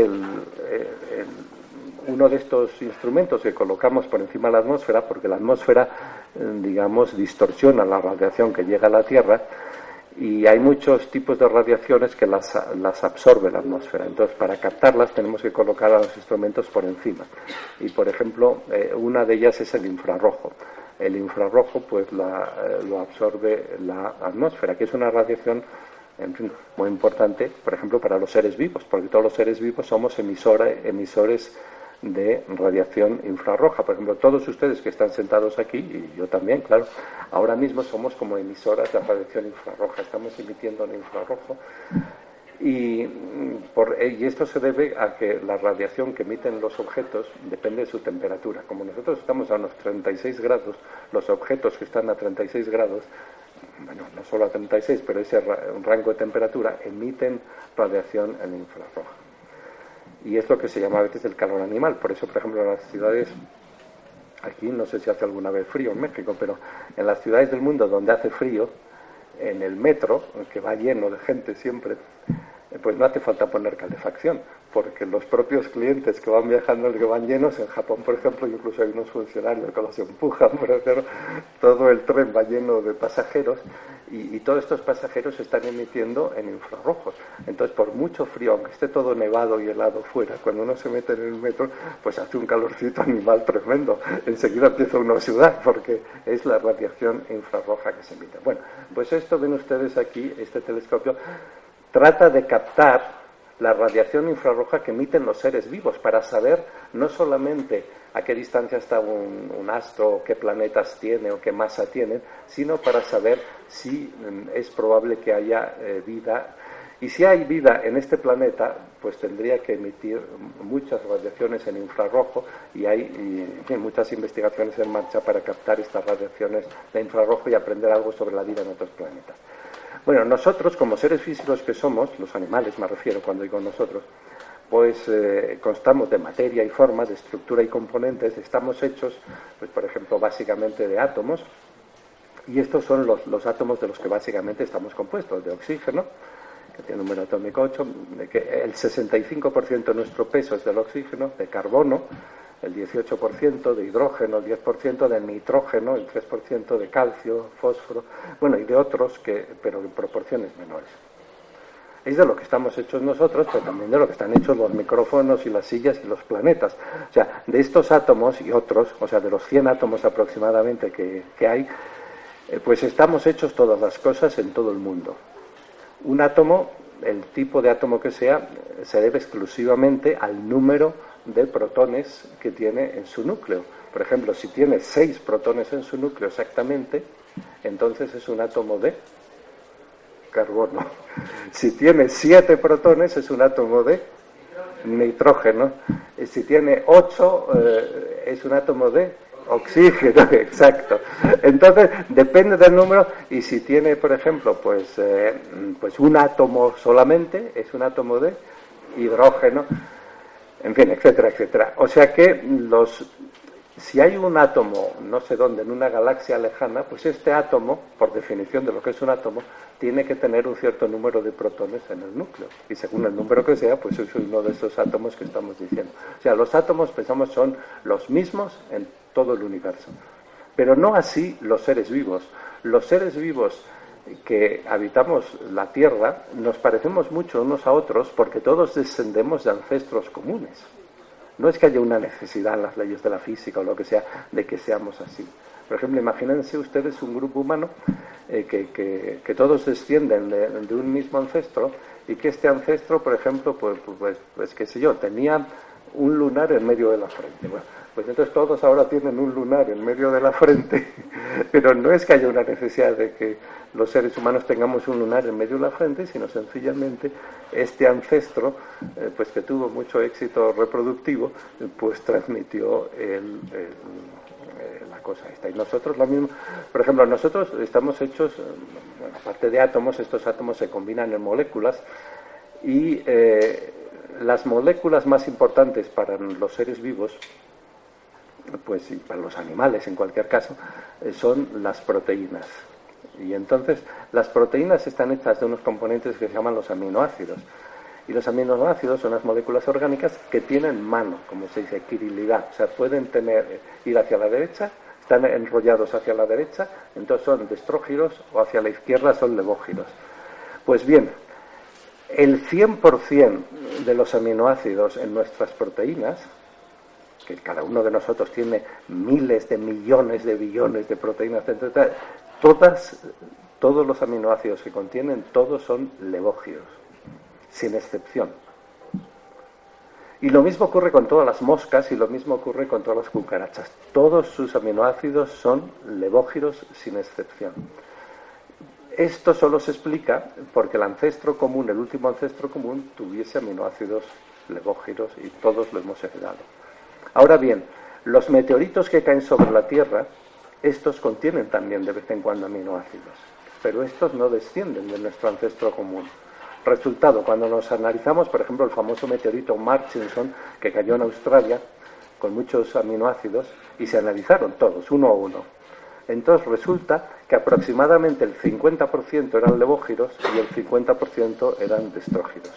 uno de estos instrumentos que colocamos por encima de la atmósfera, porque la atmósfera, digamos, distorsiona la radiación que llega a la Tierra, y hay muchos tipos de radiaciones que las absorbe la atmósfera. Entonces, para captarlas tenemos que colocar a los instrumentos por encima. Y, por ejemplo, una de ellas es el infrarrojo. El infrarrojo, pues, lo absorbe la atmósfera, que es una radiación, en fin, muy importante, por ejemplo, para los seres vivos, porque todos los seres vivos somos emisores de radiación infrarroja. Por ejemplo, todos ustedes que están sentados aquí, y yo también, claro, ahora mismo somos como emisoras de radiación infrarroja, estamos emitiendo en infrarrojo, y esto se debe a que la radiación que emiten los objetos depende de su temperatura. Como nosotros estamos a unos 36 grados, los objetos que están a 36 grados, bueno, no solo a 36, pero ese rango de temperatura, emiten radiación en infrarroja. Y es lo que se llama a veces el calor animal. Por eso, por ejemplo, en las ciudades, aquí no sé si hace alguna vez frío en México, pero en las ciudades del mundo donde hace frío, en el metro, que va lleno de gente siempre, pues no hace falta poner calefacción, porque los propios clientes que van viajando, que van llenos, en Japón, por ejemplo, incluso hay unos funcionarios que los empujan, por ejemplo, todo el tren va lleno de pasajeros, y todos estos pasajeros se están emitiendo en infrarrojos. Entonces, por mucho frío, aunque esté todo nevado y helado fuera, cuando uno se mete en el metro, pues hace un calorcito animal tremendo. Enseguida empieza uno a sudar, porque es la radiación infrarroja que se emite. Bueno, pues esto ven ustedes aquí, este telescopio trata de captar la radiación infrarroja que emiten los seres vivos para saber no solamente a qué distancia está un astro, qué planetas tiene o qué masa tienen, sino para saber si es probable que haya vida. Y si hay vida en este planeta, pues tendría que emitir muchas radiaciones en infrarrojo, y hay muchas investigaciones en marcha para captar estas radiaciones de infrarrojo y aprender algo sobre la vida en otros planetas. Bueno, nosotros, como seres físicos que somos, los animales me refiero cuando digo nosotros, pues constamos de materia y forma, de estructura y componentes, estamos hechos, pues por ejemplo, básicamente de átomos, y estos son los átomos de los que básicamente estamos compuestos, de oxígeno, que tiene un número atómico 8, de que el 65% de nuestro peso es del oxígeno, de carbono, el 18% de hidrógeno, el 10% de nitrógeno, el 3% de calcio, fósforo, bueno, y de otros, pero en proporciones menores. Es de lo que estamos hechos nosotros, pero también de lo que están hechos los micrófonos y las sillas y los planetas. O sea, de estos átomos y otros, o sea, de los 100 átomos aproximadamente que hay, pues estamos hechos todas las cosas en todo el mundo. Un átomo, el tipo de átomo que sea, se debe exclusivamente al número de protones que tiene en su núcleo. Por ejemplo, si tiene 6 protones en su núcleo exactamente, entonces es un átomo de carbono. Si tiene 7 protones, es un átomo de nitrógeno. Y si tiene 8, es un átomo de oxígeno, exacto. Entonces, depende del número, y si tiene, por ejemplo, pues un átomo solamente, es un átomo de hidrógeno, en fin, etcétera, etcétera. O sea que si hay un átomo, no sé dónde, en una galaxia lejana, pues este átomo, por definición de lo que es un átomo, tiene que tener un cierto número de protones en el núcleo. Y según el número que sea, pues es uno de esos átomos que estamos diciendo. O sea, los átomos, pensamos, son los mismos en todo el universo. Pero no así los seres vivos. Los seres vivos que habitamos la Tierra nos parecemos mucho unos a otros porque todos descendemos de ancestros comunes. No es que haya una necesidad en las leyes de la física o lo que sea de que seamos así. Por ejemplo, imagínense ustedes un grupo humano que todos descienden de un mismo ancestro y que este ancestro, por ejemplo, pues qué sé yo, tenía un lunar en medio de la frente. Bueno, pues entonces todos ahora tienen un lunar en medio de la frente, pero no es que haya una necesidad de que los seres humanos tengamos un lunar en medio de la frente, sino sencillamente este ancestro, pues que tuvo mucho éxito reproductivo, pues transmitió la cosa esta. Y nosotros lo mismo, por ejemplo, nosotros estamos hechos, bueno, aparte de átomos, estos átomos se combinan en moléculas y las moléculas más importantes para los seres vivos, pues y para los animales en cualquier caso, son las proteínas. Y entonces las proteínas están hechas de unos componentes que se llaman los aminoácidos. Y los aminoácidos son las moléculas orgánicas que tienen mano, como se dice, quirilidad. O sea, pueden ir hacia la derecha, están enrollados hacia la derecha, entonces son destrógiros, o hacia la izquierda son levógiros. Pues bien, el 100% de los aminoácidos en nuestras proteínas, que cada uno de nosotros tiene miles de millones de billones de proteínas, etc., todos los aminoácidos que contienen, todos son levógiros, sin excepción. Y lo mismo ocurre con todas las moscas y lo mismo ocurre con todas las cucarachas. Todos sus aminoácidos son levógiros sin excepción. Esto solo se explica porque el ancestro común, el último ancestro común, tuviese aminoácidos levógiros y todos lo hemos heredado. Ahora bien, los meteoritos que caen sobre la Tierra, estos contienen también de vez en cuando aminoácidos, pero estos no descienden de nuestro ancestro común. Resultado, cuando nos analizamos, por ejemplo, el famoso meteorito Murchison, que cayó en Australia, con muchos aminoácidos, y se analizaron todos, uno a uno. Entonces resulta que aproximadamente el 50% eran levógiros y el 50% eran destrógiros.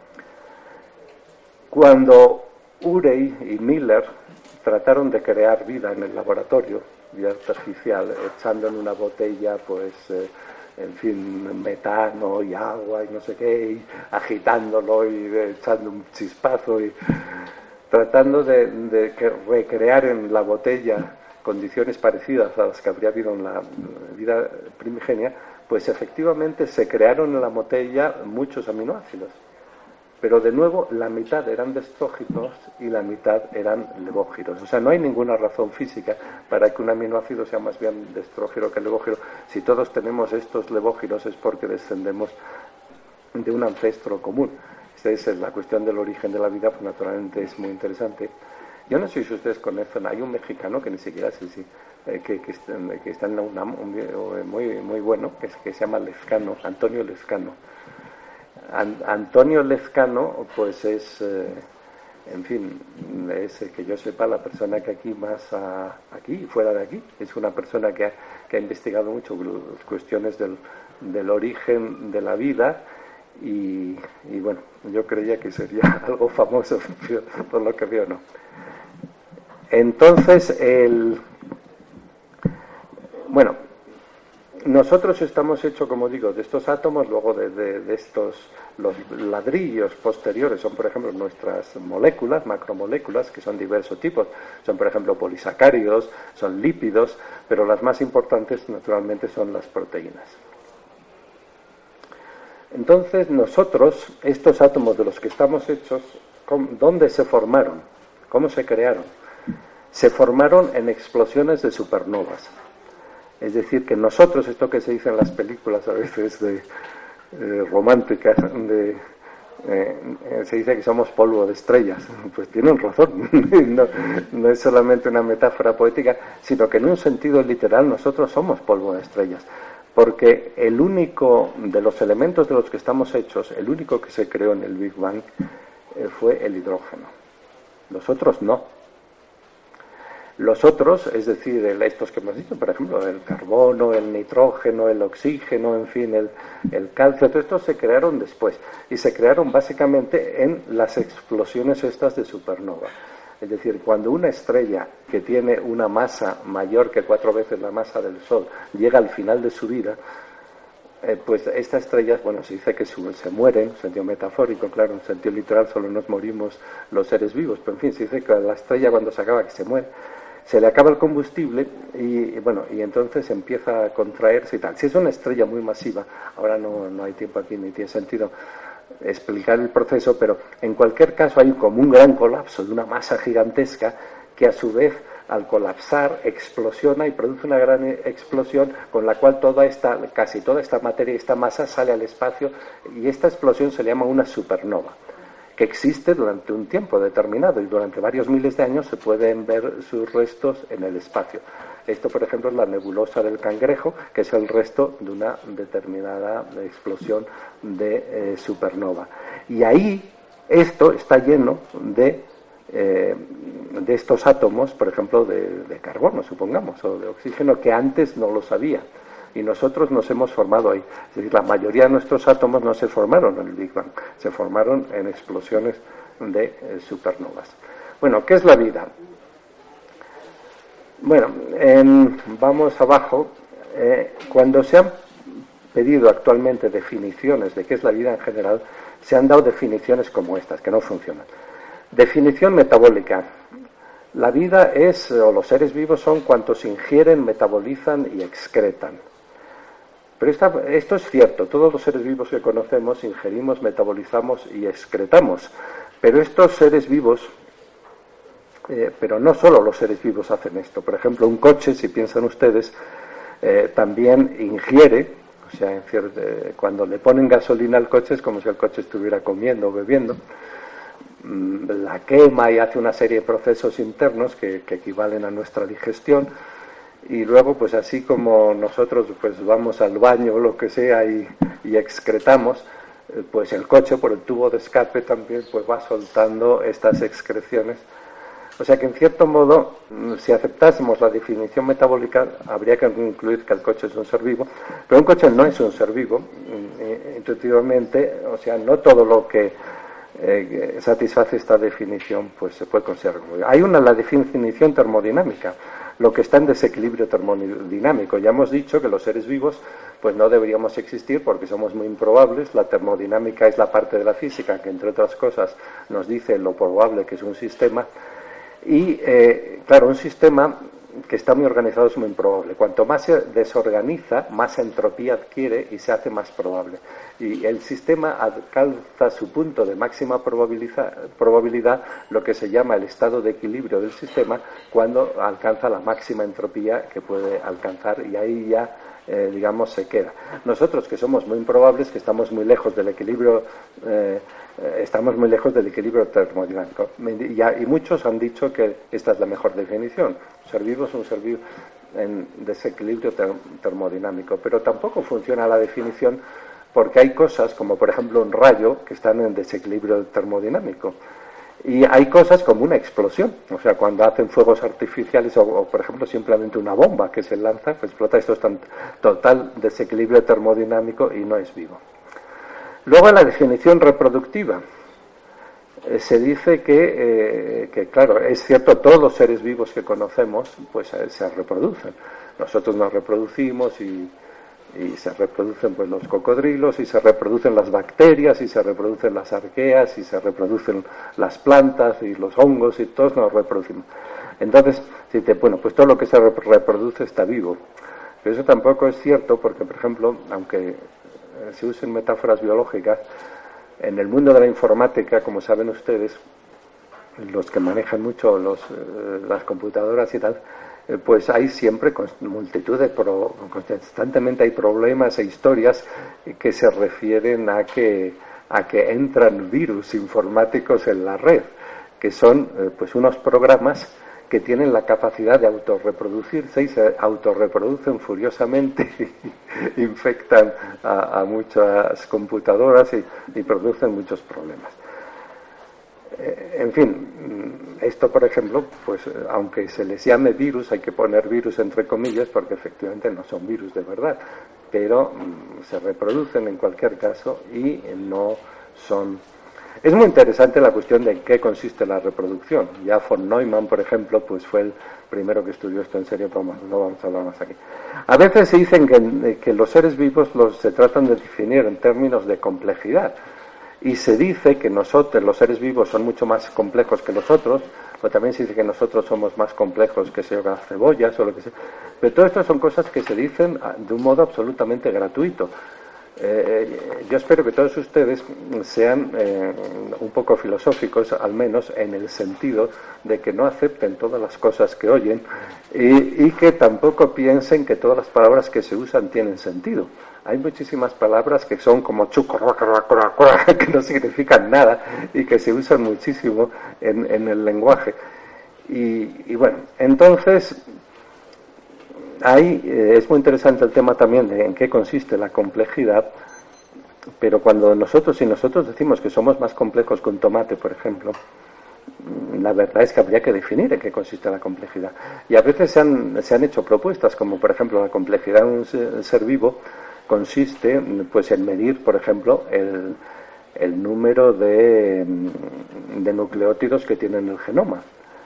Cuando Urey y Miller trataron de crear vida en el laboratorio, vida artificial, echando en una botella, pues, en fin, metano y agua y no sé qué, y agitándolo y echando un chispazo y tratando de recrear en la botella condiciones parecidas a las que habría habido en la vida primigenia, pues efectivamente se crearon en la botella muchos aminoácidos. Pero de nuevo la mitad eran destrógiros y la mitad eran levógiros. O sea, no hay ninguna razón física para que un aminoácido sea más bien destrógiro que levógiro. Si todos tenemos estos levógiros es porque descendemos de un ancestro común. Esa es la cuestión del origen de la vida, pues naturalmente es muy interesante. Yo no sé si ustedes conocen, hay un mexicano que ni siquiera sé si, que está en la UNAM, muy bueno, que se llama Lezcano, Antonio Lezcano. Antonio Lezcano, pues es, en fin, es que yo sepa la persona que aquí más, aquí y fuera de aquí, es una persona que ha investigado mucho cuestiones del origen de la vida y bueno, yo creía que sería algo famoso, por lo que veo no. Entonces, bueno, nosotros estamos hechos, como digo, de estos átomos, luego de estos, los ladrillos posteriores son, por ejemplo, nuestras moléculas, macromoléculas, que son diversos tipos. Son, por ejemplo, polisacáridos, son lípidos, pero las más importantes, naturalmente, son las proteínas. Entonces, nosotros, estos átomos de los que estamos hechos, ¿dónde se formaron? ¿Cómo se crearon? Se formaron en explosiones de supernovas. Es decir, que nosotros, esto que se dice en las películas a veces románticas, se dice que somos polvo de estrellas. Pues tienen razón, no es solamente una metáfora poética, sino que en un sentido literal nosotros somos polvo de estrellas. Porque el único de los elementos de los que estamos hechos, el único que se creó en el Big Bang fue el hidrógeno. Los otros no. Los otros, es decir, estos que hemos dicho, por ejemplo, el carbono, el nitrógeno, el oxígeno, en fin, el calcio, todo esto se crearon después. Y se crearon básicamente en las explosiones estas de supernova. Es decir, cuando una estrella que tiene una masa mayor que 4 veces la masa del Sol llega al final de su vida, pues estas estrellas, bueno, se dice que se mueren, en sentido metafórico, claro, en sentido literal solo nos morimos los seres vivos, pero en fin, se dice que la estrella cuando se acaba, que se muere, se le acaba el combustible y bueno, y entonces empieza a contraerse y tal. Si es una estrella muy masiva, ahora no hay tiempo aquí ni tiene sentido explicar el proceso, pero en cualquier caso hay como un gran colapso de una masa gigantesca que a su vez al colapsar explosiona y produce una gran explosión con la cual casi toda esta materia, esta masa sale al espacio y esta explosión se le llama una supernova, que existe durante un tiempo determinado y durante varios miles de años se pueden ver sus restos en el espacio. Esto, por ejemplo, es la nebulosa del Cangrejo, que es el resto de una determinada explosión de supernova. Y ahí esto está lleno de estos átomos, por ejemplo, de carbono, supongamos, o de oxígeno, que antes no los había. Y nosotros nos hemos formado ahí. Es decir, la mayoría de nuestros átomos no se formaron en el Big Bang, se formaron en explosiones de supernovas. Bueno, ¿qué es la vida? Bueno, vamos abajo. Cuando se han pedido actualmente definiciones de qué es la vida en general, se han dado definiciones como estas, que no funcionan. Definición metabólica. La vida es, o los seres vivos son cuantos ingieren, metabolizan y excretan. Pero esto es cierto, todos los seres vivos que conocemos ingerimos, metabolizamos y excretamos. Pero estos seres vivos, pero no solo los seres vivos hacen esto. Por ejemplo, un coche, si piensan ustedes, también ingiere, o sea, cuando le ponen gasolina al coche es como si el coche estuviera comiendo o bebiendo. La quema y hace una serie de procesos internos que equivalen a nuestra digestión y luego pues así como nosotros pues vamos al baño o lo que sea y excretamos, pues el coche por el tubo de escape también pues va soltando estas excreciones. O sea que en cierto modo, si aceptásemos la definición metabólica, habría que concluir que el coche es un ser vivo, pero un coche no es un ser vivo, intuitivamente, o sea, no todo lo que satisface esta definición pues se puede considerar como vivo. Hay la definición termodinámica, lo que está en desequilibrio termodinámico. Ya hemos dicho que los seres vivos pues no deberíamos existir porque somos muy improbables. La termodinámica es la parte de la física que, entre otras cosas, nos dice lo probable que es un sistema. Y, claro, un sistema que está muy organizado es muy improbable. Cuanto más se desorganiza, más entropía adquiere y se hace más probable. Y el sistema alcanza su punto de máxima probabilidad, lo que se llama el estado de equilibrio del sistema, cuando alcanza la máxima entropía que puede alcanzar y ahí ya, digamos, se queda. Nosotros, que somos muy improbables, que estamos muy lejos del equilibrio, termodinámico. Y muchos han dicho que esta es la mejor definición. Un ser vivo es un ser vivo en desequilibrio termodinámico. Pero tampoco funciona la definición porque hay cosas, como por ejemplo un rayo, que están en desequilibrio termodinámico. Y hay cosas como una explosión, o sea, cuando hacen fuegos artificiales o por ejemplo, simplemente una bomba que se lanza, pues explota. Esto está en total desequilibrio termodinámico y no es vivo. Luego, la definición reproductiva. Se dice que, claro, es cierto, todos los seres vivos que conocemos pues se reproducen. Nosotros nos reproducimos y se reproducen pues los cocodrilos, y se reproducen las bacterias, y se reproducen las arqueas, y se reproducen las plantas y los hongos, y todos nos reproducimos. Entonces, bueno, pues todo lo que se reproduce está vivo. Pero eso tampoco es cierto porque, por ejemplo, aunque se usen metáforas biológicas, en el mundo de la informática, como saben ustedes, los que manejan mucho las computadoras y tal, pues hay siempre multitud de constantemente hay problemas e historias que se refieren a que entran virus informáticos en la red, que son pues unos programas que tienen la capacidad de autorreproducirse y se autorreproducen furiosamente y infectan a muchas computadoras y producen muchos problemas. En fin, esto, por ejemplo, pues aunque se les llame virus, hay que poner virus entre comillas porque efectivamente no son virus de verdad, pero se reproducen en cualquier caso y no son... Es muy interesante la cuestión de en qué consiste la reproducción. Ya von Neumann, por ejemplo, pues fue el primero que estudió esto en serio, pero no vamos a hablar más aquí. A veces se dicen que los seres vivos se tratan de definir en términos de complejidad. Y se dice que nosotros, los seres vivos, son mucho más complejos que nosotros, o también se dice que nosotros somos más complejos que las cebollas o lo que sea. Pero todo esto son cosas que se dicen de un modo absolutamente gratuito. Yo espero que todos ustedes sean un poco filosóficos, al menos en el sentido de que no acepten todas las cosas que oyen y que tampoco piensen que todas las palabras que se usan tienen sentido. Hay muchísimas palabras que son como que no significan nada y que se usan muchísimo en el lenguaje. Y bueno, entonces ahí es muy interesante el tema también de en qué consiste la complejidad, pero si nosotros decimos que somos más complejos que un tomate, por ejemplo, la verdad es que habría que definir en qué consiste la complejidad. Y a veces se han hecho propuestas, como por ejemplo la complejidad de un ser vivo consiste pues en medir, por ejemplo, el número de nucleótidos que tiene el genoma.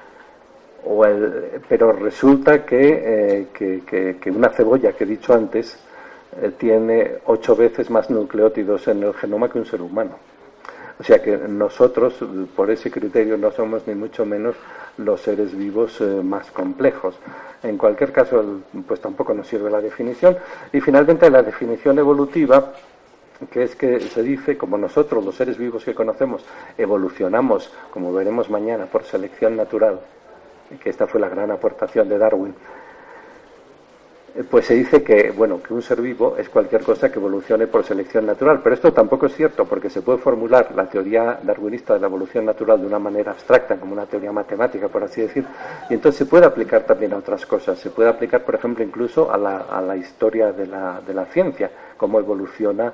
Pero resulta que una cebolla, que he dicho antes, tiene 8 veces más nucleótidos en el genoma que un ser humano. O sea que nosotros, por ese criterio, no somos ni mucho menos los seres vivos más complejos. En cualquier caso, pues tampoco nos sirve la definición. Y finalmente la definición evolutiva, que es que se dice, como nosotros, los seres vivos que conocemos, evolucionamos, como veremos mañana, por selección natural, que esta fue la gran aportación de Darwin, pues se dice que un ser vivo es cualquier cosa que evolucione por selección natural, pero esto tampoco es cierto, porque se puede formular la teoría darwinista de la evolución natural de una manera abstracta, como una teoría matemática, por así decir, y entonces se puede aplicar también a otras cosas. Se puede aplicar, por ejemplo, incluso a la historia de la ciencia, cómo evoluciona,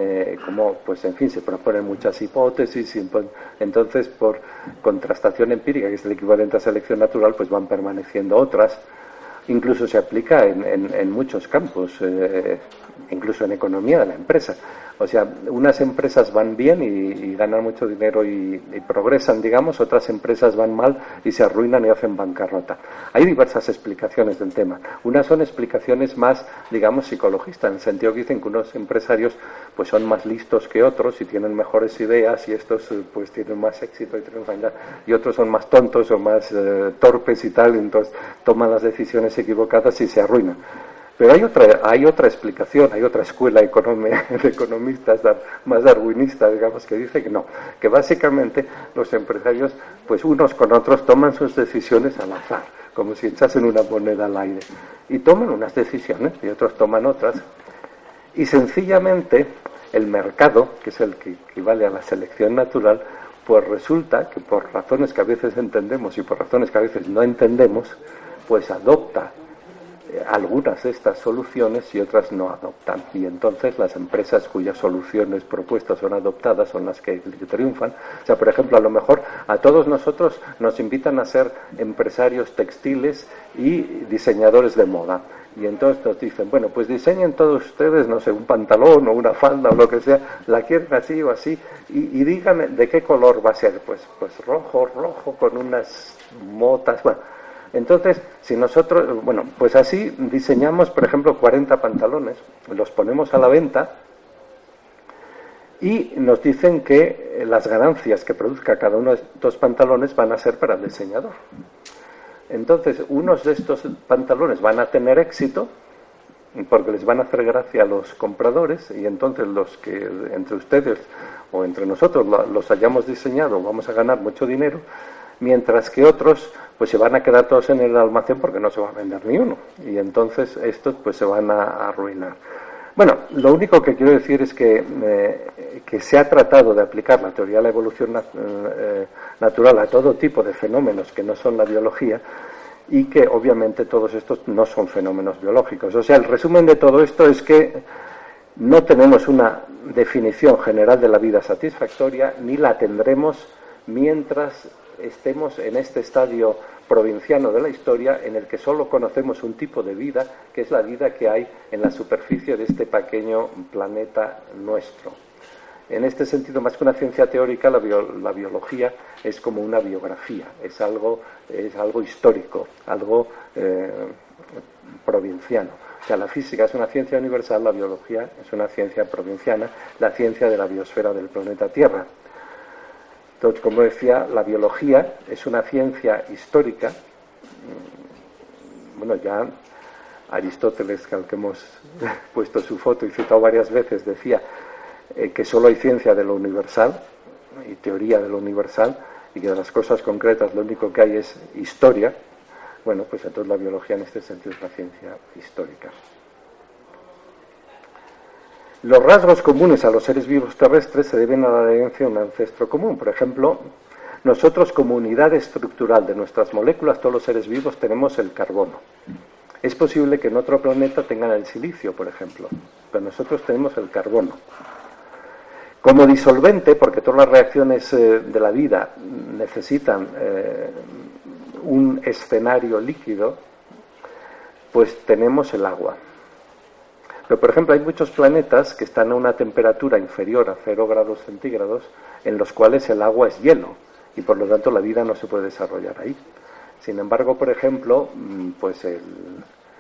pues en fin, se proponen muchas hipótesis, y entonces por contrastación empírica, que es el equivalente a selección natural, pues van permaneciendo otras. Incluso se aplica en muchos campos, incluso en economía de la empresa. O sea, unas empresas van bien y ganan mucho dinero y progresan, digamos, otras empresas van mal y se arruinan y hacen bancarrota. Hay diversas explicaciones del tema. Unas son explicaciones más, digamos, psicologistas, en el sentido que dicen que unos empresarios pues son más listos que otros y tienen mejores ideas y estos pues tienen más éxito y triunfan, y otros son más tontos o más torpes y tal, y entonces toman las decisiones equivocadas y se arruinan. Pero hay otra explicación, hay otra escuela de economistas más darwinistas, digamos, que dice que no, que básicamente los empresarios, pues unos con otros toman sus decisiones al azar, como si echasen una moneda al aire, y toman unas decisiones y otros toman otras, y sencillamente el mercado, que es el que equivale a la selección natural, pues resulta que por razones que a veces entendemos y por razones que a veces no entendemos, pues adopta algunas de estas soluciones y otras no adoptan, y entonces las empresas cuyas soluciones propuestas son adoptadas son las que triunfan. O sea, por ejemplo, a lo mejor a todos nosotros nos invitan a ser empresarios textiles y diseñadores de moda, y entonces nos dicen, bueno, pues diseñen todos ustedes, no sé, un pantalón o una falda o lo que sea, la quieren así o así, y díganme de qué color va a ser, pues rojo con unas motas, bueno. Entonces, si nosotros, pues así diseñamos, por ejemplo, 40 pantalones, los ponemos a la venta y nos dicen que las ganancias que produzca cada uno de estos pantalones van a ser para el diseñador. Entonces, unos de estos pantalones van a tener éxito porque les van a hacer gracia a los compradores, y entonces los que entre ustedes o entre nosotros los hayamos diseñado vamos a ganar mucho dinero, mientras que otros pues se van a quedar todos en el almacén porque no se va a vender ni uno, y entonces estos pues se van a arruinar. Bueno, lo único que quiero decir es que se ha tratado de aplicar la teoría de la evolución natural a todo tipo de fenómenos que no son la biología, y que obviamente todos estos no son fenómenos biológicos. O sea, el resumen de todo esto es que no tenemos una definición general de la vida satisfactoria, ni la tendremos mientras estemos en este estadio provinciano de la historia en el que solo conocemos un tipo de vida, que es la vida que hay en la superficie de este pequeño planeta nuestro. En este sentido, más que una ciencia teórica, la biología es como una biografía, es algo histórico, algo provinciano. O sea, la física es una ciencia universal, la biología es una ciencia provinciana, la ciencia de la biosfera del planeta Tierra. Entonces, como decía, la biología es una ciencia histórica. Bueno, ya Aristóteles, al que hemos puesto su foto y citado varias veces, decía que solo hay ciencia de lo universal y teoría de lo universal, y que de las cosas concretas lo único que hay es historia. Bueno, pues entonces la biología en este sentido es la ciencia histórica. Los rasgos comunes a los seres vivos terrestres se deben a la herencia de un ancestro común. Por ejemplo, nosotros como unidad estructural de nuestras moléculas, todos los seres vivos, tenemos el carbono. Es posible que en otro planeta tengan el silicio, por ejemplo, pero nosotros tenemos el carbono. Como disolvente, porque todas las reacciones de la vida necesitan un escenario líquido, pues tenemos el agua. Pero, por ejemplo, hay muchos planetas que están a una temperatura inferior a 0 grados centígrados, en los cuales el agua es hielo, y por lo tanto la vida no se puede desarrollar ahí. Sin embargo, por ejemplo, pues el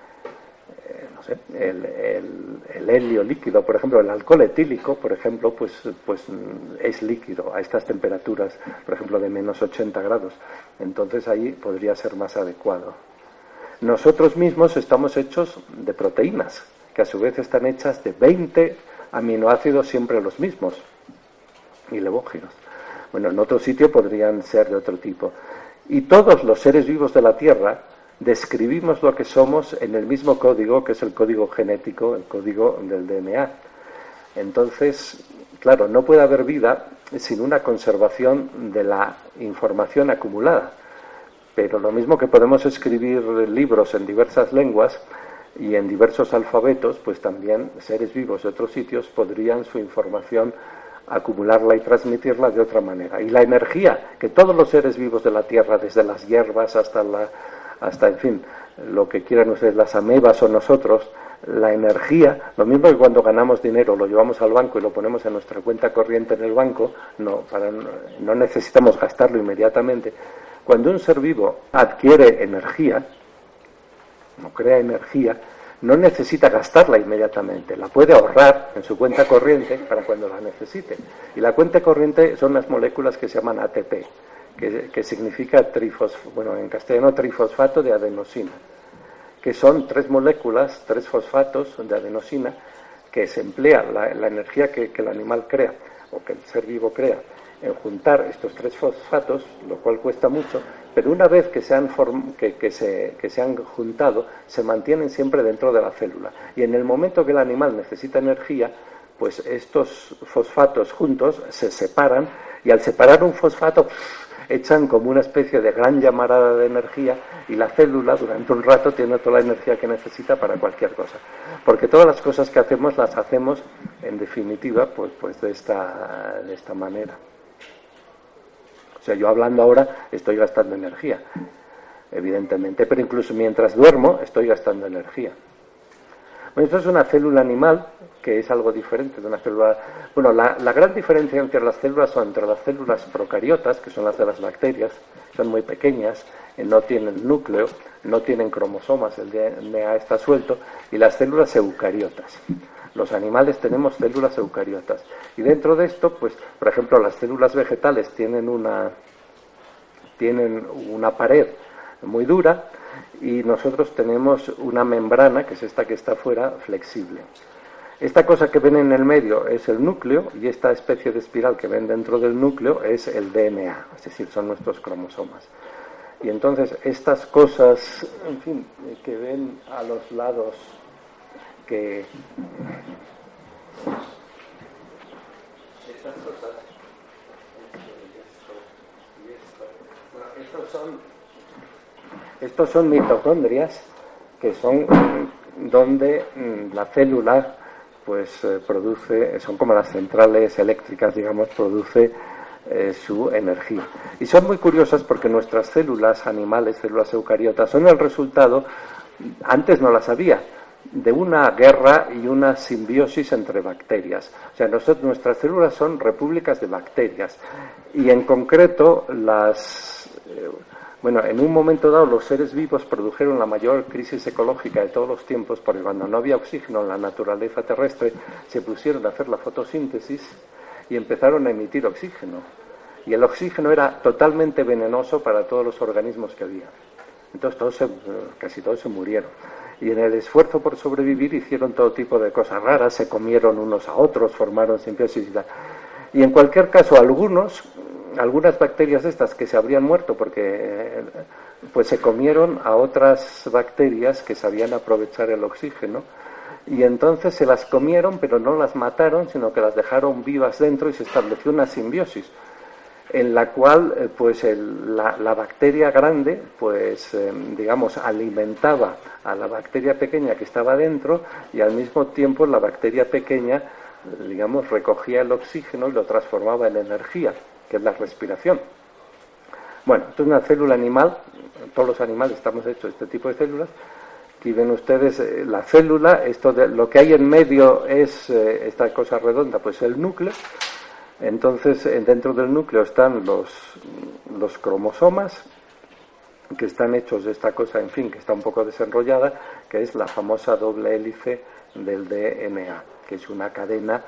helio líquido, por ejemplo, el alcohol etílico, por ejemplo, pues es líquido a estas temperaturas, por ejemplo, de menos 80 grados. Entonces ahí podría ser más adecuado. Nosotros mismos estamos hechos de proteínas, que a su vez están hechas de 20 aminoácidos siempre los mismos, y levógenos. Bueno, en otro sitio podrían ser de otro tipo. Y todos los seres vivos de la Tierra describimos lo que somos en el mismo código, que es el código genético, el código del DNA. Entonces, claro, no puede haber vida sin una conservación de la información acumulada. Pero lo mismo que podemos escribir libros en diversas lenguas y en diversos alfabetos, pues también seres vivos de otros sitios podrían su información acumularla y transmitirla de otra manera. Y la energía que todos los seres vivos de la Tierra, desde las hierbas hasta en fin, lo que quieran ustedes, las amebas o nosotros, la energía, lo mismo que cuando ganamos dinero, lo llevamos al banco y lo ponemos en nuestra cuenta corriente en el banco, no necesitamos gastarlo inmediatamente. Cuando un ser vivo adquiere energía, no crea energía, no necesita gastarla inmediatamente, la puede ahorrar en su cuenta corriente para cuando la necesite. Y la cuenta corriente son las moléculas que se llaman ATP, que significa en castellano trifosfato de adenosina, que son 3 moléculas, 3 fosfatos de adenosina, que se emplea la energía que el animal crea, o que el ser vivo crea, en juntar estos 3 fosfatos, lo cual cuesta mucho, pero una vez que se han juntado, se mantienen siempre dentro de la célula. Y en el momento que el animal necesita energía, pues estos fosfatos juntos se separan, y al separar un fosfato, echan como una especie de gran llamarada de energía, y la célula durante un rato tiene toda la energía que necesita para cualquier cosa. Porque todas las cosas que hacemos las hacemos, en definitiva, pues de esta manera. O sea, yo hablando ahora estoy gastando energía, evidentemente, pero incluso mientras duermo estoy gastando energía. Bueno, esto es una célula animal, que es algo diferente de una célula. Bueno, la gran diferencia entre las células son entre las células procariotas, que son las de las bacterias, son muy pequeñas, no tienen núcleo, no tienen cromosomas, el DNA está suelto, y las células eucariotas. Los animales tenemos células eucariotas. Y dentro de esto, pues, por ejemplo, las células vegetales tienen una pared muy dura, y nosotros tenemos una membrana, que es esta que está afuera, flexible. Esta cosa que ven en el medio es el núcleo, y esta especie de espiral que ven dentro del núcleo es el DNA, es decir, son nuestros cromosomas. Y entonces estas cosas, en fin, que ven a los lados, que estas cosas, estos son mitocondrias, que son donde la célula pues produce, son como las centrales eléctricas, digamos, produce su energía. Y son muy curiosas porque nuestras células animales, células eucariotas, son el resultado, antes no las había, de una guerra y una simbiosis entre bacterias. O sea, nuestras células son repúblicas de bacterias y en concreto en un momento dado los seres vivos produjeron la mayor crisis ecológica de todos los tiempos porque cuando no había oxígeno en la naturaleza terrestre se pusieron a hacer la fotosíntesis y empezaron a emitir oxígeno. Y el oxígeno era totalmente venenoso para todos los organismos que había. Entonces casi todos se murieron. Y en el esfuerzo por sobrevivir hicieron todo tipo de cosas raras, se comieron unos a otros, formaron simbiosis y tal. Y en cualquier caso, algunas bacterias estas que se habrían muerto porque pues se comieron a otras bacterias que sabían aprovechar el oxígeno y entonces se las comieron pero no las mataron sino que las dejaron vivas dentro y se estableció una simbiosis en la cual la bacteria grande alimentaba a la bacteria pequeña que estaba dentro y al mismo tiempo la bacteria pequeña recogía el oxígeno y lo transformaba en energía, que es la respiración. Bueno, esto es una célula animal, todos los animales estamos hechos de este tipo de células. Aquí ven ustedes la célula, lo que hay en medio es esta cosa redonda, pues el núcleo. Entonces, dentro del núcleo están los cromosomas, que están hechos de esta cosa, en fin, que está un poco desenrollada, que es la famosa doble hélice del DNA, que es una cadena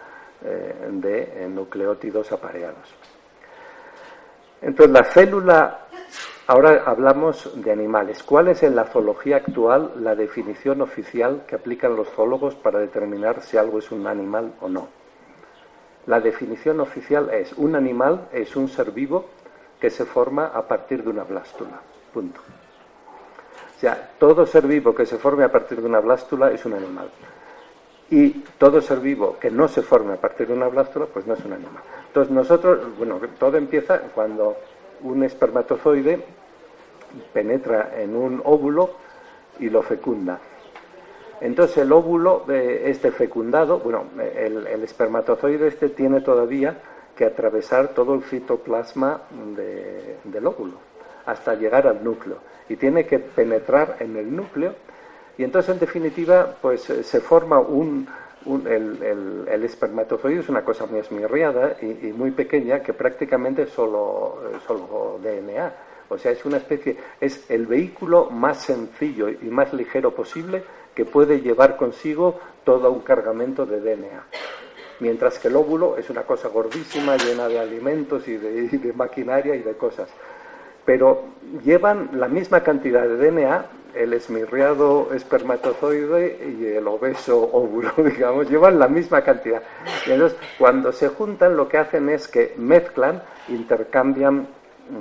de nucleótidos apareados. Entonces, la célula, ahora hablamos de animales. ¿Cuál es en la zoología actual la definición oficial que aplican los zoólogos para determinar si algo es un animal o no? La definición oficial es: un animal es un ser vivo que se forma a partir de una blástula. Punto. O sea, todo ser vivo que se forme a partir de una blástula es un animal. Y todo ser vivo que no se forme a partir de una blástula, pues no es un animal. Entonces todo empieza cuando un espermatozoide penetra en un óvulo y lo fecunda. Entonces el óvulo fecundado, el espermatozoide tiene todavía que atravesar todo el citoplasma del óvulo hasta llegar al núcleo y tiene que penetrar en el núcleo y entonces en definitiva pues se forma el espermatozoide es una cosa muy esmirriada y muy pequeña que prácticamente solo DNA. O sea, es el vehículo más sencillo y más ligero posible que puede llevar consigo todo un cargamento de DNA. Mientras que el óvulo es una cosa gordísima, llena de alimentos y de maquinaria y de cosas. Pero llevan la misma cantidad de DNA, el esmirriado espermatozoide y el obeso óvulo, llevan la misma cantidad. Y entonces, cuando se juntan, lo que hacen es que mezclan, intercambian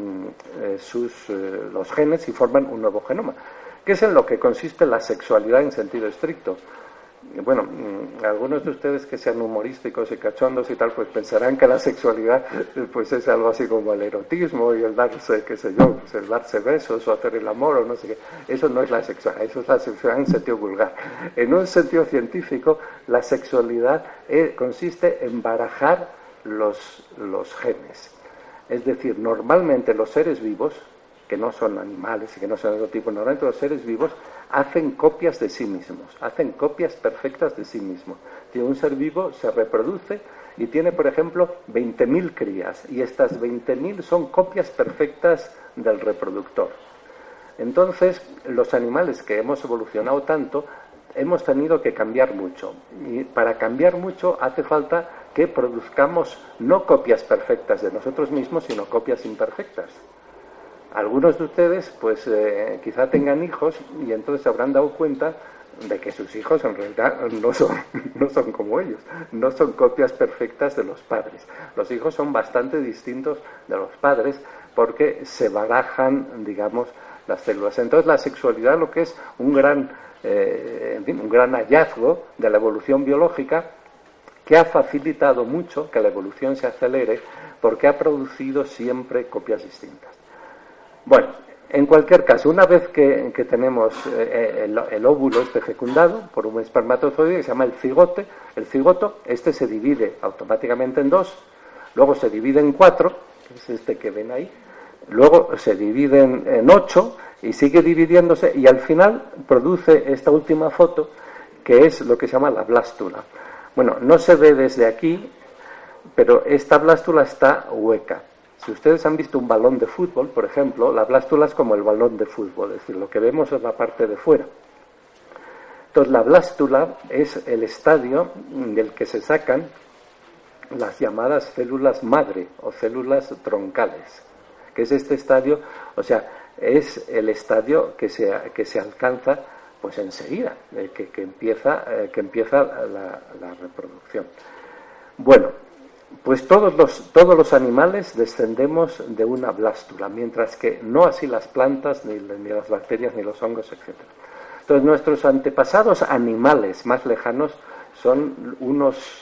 los genes y forman un nuevo genoma, que es en lo que consiste la sexualidad en sentido estricto. Bueno, algunos de ustedes que sean humorísticos y cachondos y tal, pues pensarán que la sexualidad pues es algo así como el erotismo y el darse, el darse besos o hacer el amor o no sé qué. Eso no es la sexualidad, eso es la sexualidad en sentido vulgar. En un sentido científico, la sexualidad consiste en barajar los genes. Es decir, normalmente los seres vivos, que no son animales y que no son de otro tipo, normalmente los seres vivos hacen copias de sí mismos, hacen copias perfectas de sí mismos. Un ser vivo se reproduce y tiene, por ejemplo, 20.000 crías, y estas 20.000 son copias perfectas del reproductor. Entonces, los animales que hemos evolucionado tanto, hemos tenido que cambiar mucho. Y para cambiar mucho hace falta que produzcamos no copias perfectas de nosotros mismos, sino copias imperfectas. Algunos de ustedes, pues quizá tengan hijos y entonces se habrán dado cuenta de que sus hijos en realidad no son como ellos, no son copias perfectas de los padres. Los hijos son bastante distintos de los padres porque se barajan, las células. Entonces la sexualidad, lo que es un gran hallazgo de la evolución biológica, que ha facilitado mucho que la evolución se acelere porque ha producido siempre copias distintas. Bueno, en cualquier caso, una vez que tenemos el óvulo fecundado por un espermatozoide que se llama el cigote, el cigoto se divide automáticamente en dos, luego se divide en 4 que es este que ven ahí, luego se dividen en 8 y sigue dividiéndose y al final produce esta última foto, que es lo que se llama la blástula. Bueno, no se ve desde aquí, pero esta blástula está hueca. Si ustedes han visto un balón de fútbol, por ejemplo, la blástula es como el balón de fútbol, es decir, lo que vemos es la parte de fuera. Entonces, la blástula es el estadio del que se sacan las llamadas células madre o células troncales, que es este estadio, o sea, es el estadio que se alcanza pues enseguida, que empieza la reproducción. Bueno, pues todos los animales descendemos de una blástula, mientras que no así las plantas, ni las bacterias, ni los hongos, etc. Entonces, nuestros antepasados animales más lejanos son unos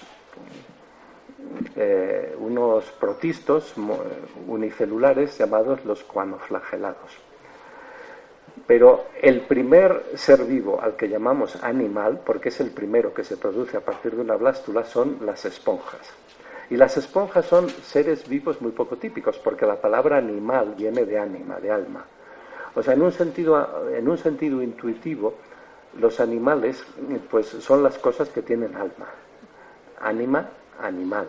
protistos unicelulares llamados los cuanoflagelados. Pero el primer ser vivo al que llamamos animal, porque es el primero que se produce a partir de una blástula, son las esponjas. Y las esponjas son seres vivos muy poco típicos, porque la palabra animal viene de ánima, de alma. O sea, en un sentido intuitivo, los animales pues son las cosas que tienen alma. Ánima, animal.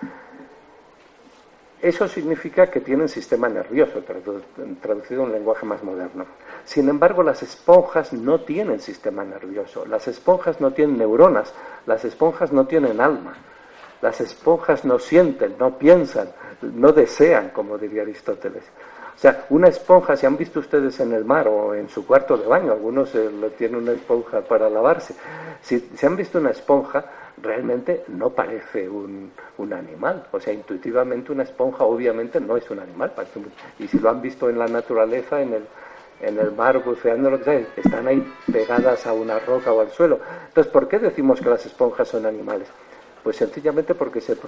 Eso significa que tienen sistema nervioso, traducido en un lenguaje más moderno. Sin embargo, las esponjas no tienen sistema nervioso, las esponjas no tienen neuronas, las esponjas no tienen alma, las esponjas no sienten, no piensan, no desean, como diría Aristóteles. O sea, una esponja, si han visto ustedes en el mar o en su cuarto de baño, algunos tienen una esponja para lavarse, si han visto una esponja, realmente no parece un animal. O sea, intuitivamente una esponja obviamente no es un animal. Y si lo han visto en la naturaleza, en el mar, buceando, lo que sea, están ahí pegadas a una roca o al suelo. Entonces, ¿por qué decimos que las esponjas son animales? Pues sencillamente porque se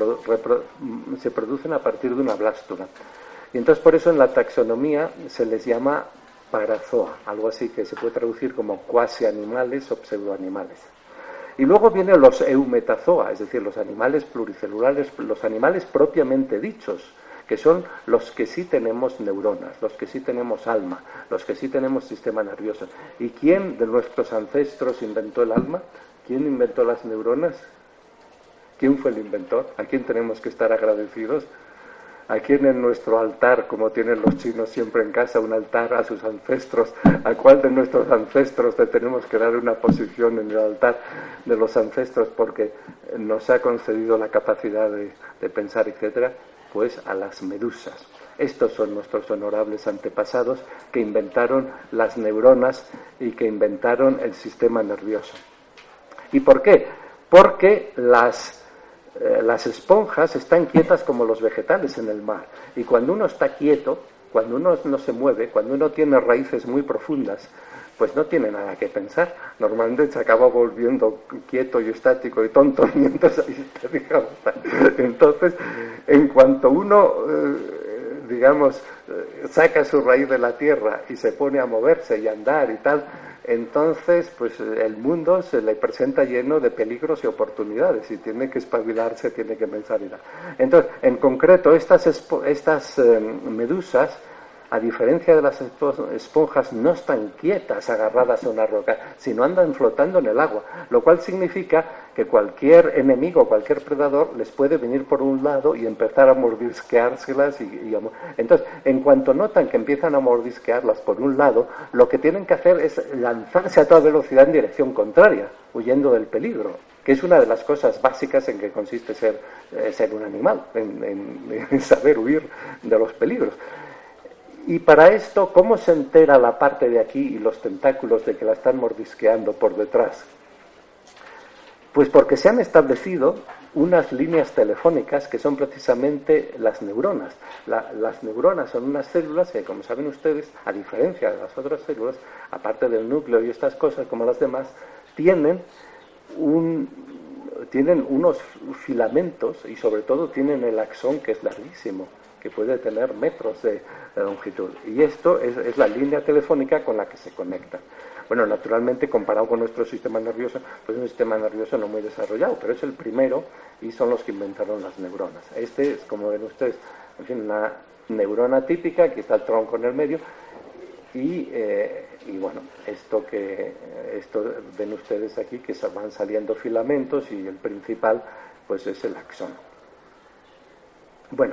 producen a partir de una blástula. Y entonces por eso en la taxonomía se les llama parazoa, algo así que se puede traducir como cuasi animales o pseudoanimales. Y luego vienen los eumetazoa, es decir, los animales pluricelulares, los animales propiamente dichos, que son los que sí tenemos neuronas, los que sí tenemos alma, los que sí tenemos sistema nervioso. ¿Y quién de nuestros ancestros inventó el alma? ¿Quién inventó las neuronas? ¿Quién fue el inventor? ¿A quién tenemos que estar agradecidos? ¿A quién en nuestro altar, como tienen los chinos siempre en casa, un altar a sus ancestros? ¿A cuál de nuestros ancestros le tenemos que dar una posición en el altar de los ancestros porque nos ha concedido la capacidad de pensar, etcétera? Pues a las medusas. Estos son nuestros honorables antepasados que inventaron las neuronas y que inventaron el sistema nervioso. ¿Y por qué? Porque las esponjas están quietas como los vegetales en el mar. Y cuando uno está quieto, cuando uno no se mueve, cuando uno tiene raíces muy profundas, pues no tiene nada que pensar. Normalmente se acaba volviendo quieto y estático y tonto, y entonces ahí está, digamos. Entonces, en cuanto uno, saca su raíz de la tierra y se pone a moverse y a andar y tal, entonces pues el mundo se le presenta lleno de peligros y oportunidades y tiene que espabilarse, tiene que pensar y tal. Entonces, en concreto, estas medusas, a diferencia de las esponjas, no están quietas agarradas a una roca, sino andan flotando en el agua, lo cual significa que cualquier enemigo, cualquier predador les puede venir por un lado y empezar a mordisqueárselas entonces, en cuanto notan que empiezan a mordisquearlas por un lado, lo que tienen que hacer es lanzarse a toda velocidad en dirección contraria, huyendo del peligro, que es una de las cosas básicas en que consiste ser un animal, en saber huir de los peligros. Y para esto, ¿cómo se entera la parte de aquí y los tentáculos de que la están mordisqueando por detrás? Pues porque se han establecido unas líneas telefónicas que son precisamente las neuronas. Las neuronas son unas células que, como saben ustedes, a diferencia de las otras células, aparte del núcleo y estas cosas como las demás, tienen unos filamentos y sobre todo tienen el axón, que es larguísimo, que puede tener metros de longitud. Y esto es la línea telefónica con la que se conectan. Bueno, naturalmente, comparado con nuestro sistema nervioso, pues es un sistema nervioso no muy desarrollado, pero es el primero y son los que inventaron las neuronas. Este es, como ven ustedes, En fin, una neurona típica, aquí está el tronco en el medio, y bueno, esto ven ustedes aquí, que van saliendo filamentos, y el principal pues es el axón. Bueno,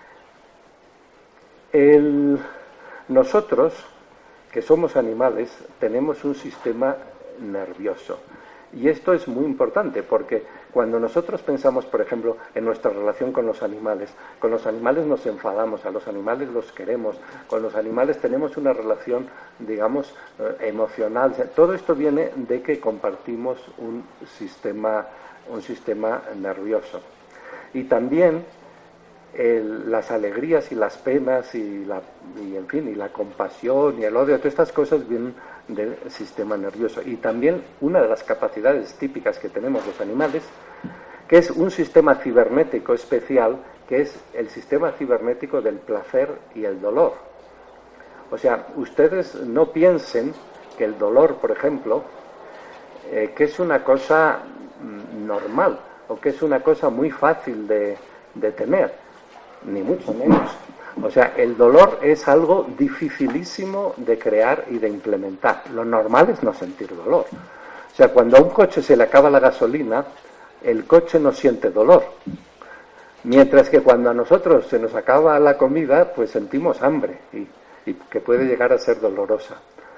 nosotros, que somos animales, tenemos un sistema nervioso. Y esto es muy importante porque cuando nosotros pensamos, por ejemplo, en nuestra relación con los animales nos enfadamos, a los animales los queremos, con los animales tenemos una relación, digamos, emocional. Todo esto viene de que compartimos un sistema nervioso. Y también las alegrías y las penas y la compasión y el odio, todas estas cosas vienen del sistema nervioso. Y también una de las capacidades típicas que tenemos los animales, que es un sistema cibernético especial, que es el sistema cibernético del placer y el dolor. O sea, ustedes no piensen que el dolor, por ejemplo, que es una cosa normal o que es una cosa muy fácil de tener, ni mucho menos. O sea, el dolor es algo dificilísimo de crear y de implementar. Lo normal es no sentir dolor. O sea, cuando a un coche se le acaba la gasolina, el coche no siente dolor. Mientras que cuando a nosotros se nos acaba la comida, pues sentimos hambre y que puede llegar a ser dolorosa.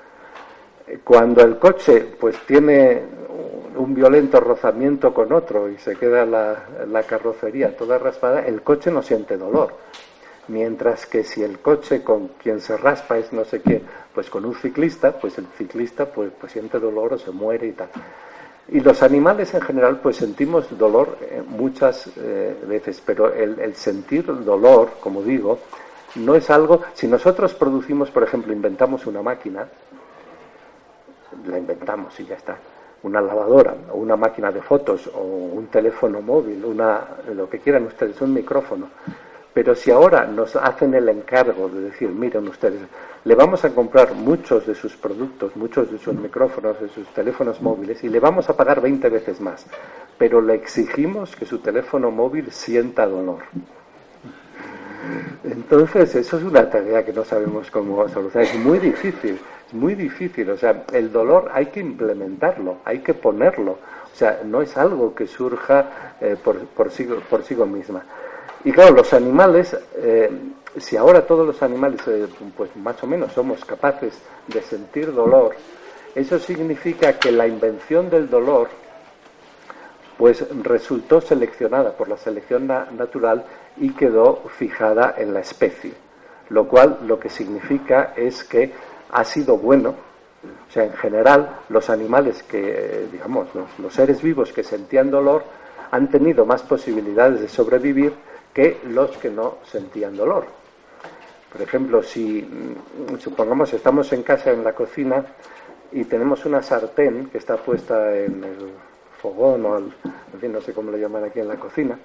Cuando el coche pues tiene un violento rozamiento con otro y se queda la carrocería toda raspada, el coche no siente dolor. Mientras que si el coche con quien se raspa es no sé qué, pues con un ciclista, pues el ciclista pues siente dolor o se muere y tal. Y los animales en general pues sentimos dolor muchas veces, pero el sentir dolor, como digo, no es algo... Si nosotros producimos, por ejemplo, inventamos una máquina, la inventamos y ya está, una lavadora o una máquina de fotos o un teléfono móvil, lo que quieran ustedes, un micrófono. Pero si ahora nos hacen el encargo de decir, miren ustedes, le vamos a comprar muchos de sus productos, muchos de sus micrófonos, de sus teléfonos móviles, y le vamos a pagar 20 veces más, pero le exigimos que su teléfono móvil sienta dolor. Entonces, eso es una tarea que no sabemos cómo solucionar. Es muy difícil. O sea, el dolor hay que implementarlo, hay que ponerlo. O sea, no es algo que surja por sí misma. Y claro, los animales, si ahora todos los animales, pues más o menos somos capaces de sentir dolor, eso significa que la invención del dolor, pues resultó seleccionada por la selección natural y quedó fijada en la especie. Lo cual lo que significa es que ha sido bueno. O sea, en general, los animales que, digamos, los seres vivos que sentían dolor han tenido más posibilidades de sobrevivir que los que no sentían dolor. Por ejemplo, si supongamos estamos en casa, en la cocina, y tenemos una sartén que está puesta en el fogón o en fin, no sé cómo le llaman aquí en la cocina,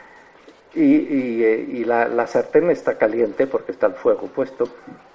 y la sartén está caliente porque está el fuego puesto,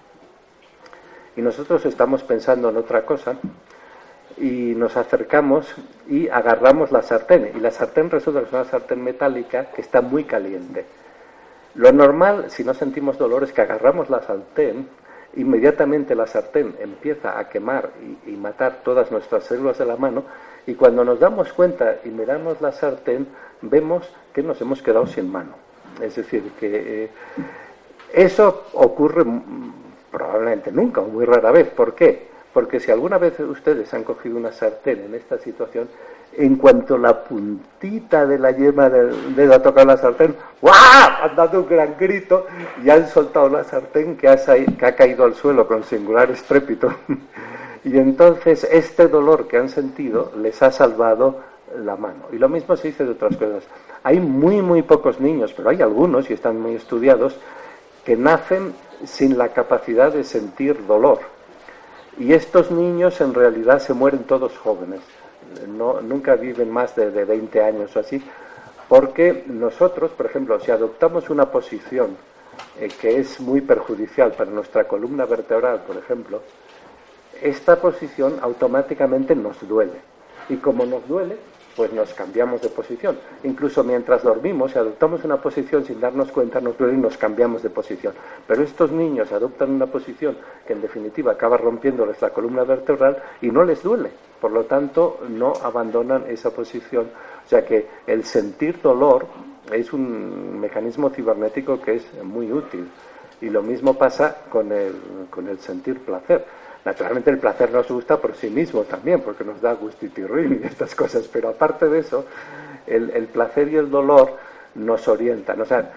y nosotros estamos pensando en otra cosa, y nos acercamos y agarramos la sartén, y la sartén resulta que es una sartén metálica que está muy caliente. Lo normal, si no sentimos dolor, es que agarramos la sartén, inmediatamente la sartén empieza a quemar y matar todas nuestras células de la mano, y cuando nos damos cuenta y miramos la sartén, vemos que nos hemos quedado sin mano. Es decir, que eso ocurre probablemente nunca, o muy rara vez. ¿Por qué? Porque si alguna vez ustedes han cogido una sartén en esta situación, en cuanto la puntita de la yema del dedo ha tocado la sartén, ¡guau!, han dado un gran grito y han soltado la sartén que ha caído al suelo con singular estrépito. Y entonces este dolor que han sentido les ha salvado la mano. Y lo mismo se dice de otras cosas. Hay muy pocos niños, pero hay algunos, y están muy estudiados, que nacen sin la capacidad de sentir dolor. Y estos niños en realidad se mueren todos jóvenes, nunca viven más de 20 años o así, porque nosotros, por ejemplo, si adoptamos una posición que es muy perjudicial para nuestra columna vertebral, por ejemplo, esta posición automáticamente nos duele. Y como nos duele, pues nos cambiamos de posición. Incluso mientras dormimos, si adoptamos una posición sin darnos cuenta, nos duele y nos cambiamos de posición. Pero estos niños adoptan una posición que en definitiva acaba rompiéndoles la columna vertebral y no les duele. Por lo tanto, no abandonan esa posición. O sea que el sentir dolor es un mecanismo cibernético que es muy útil. Y lo mismo pasa con el sentir placer. Naturalmente el placer nos gusta por sí mismo también, porque nos da gustitirrín y estas cosas, pero aparte de eso, el placer y el dolor nos orientan. O sea,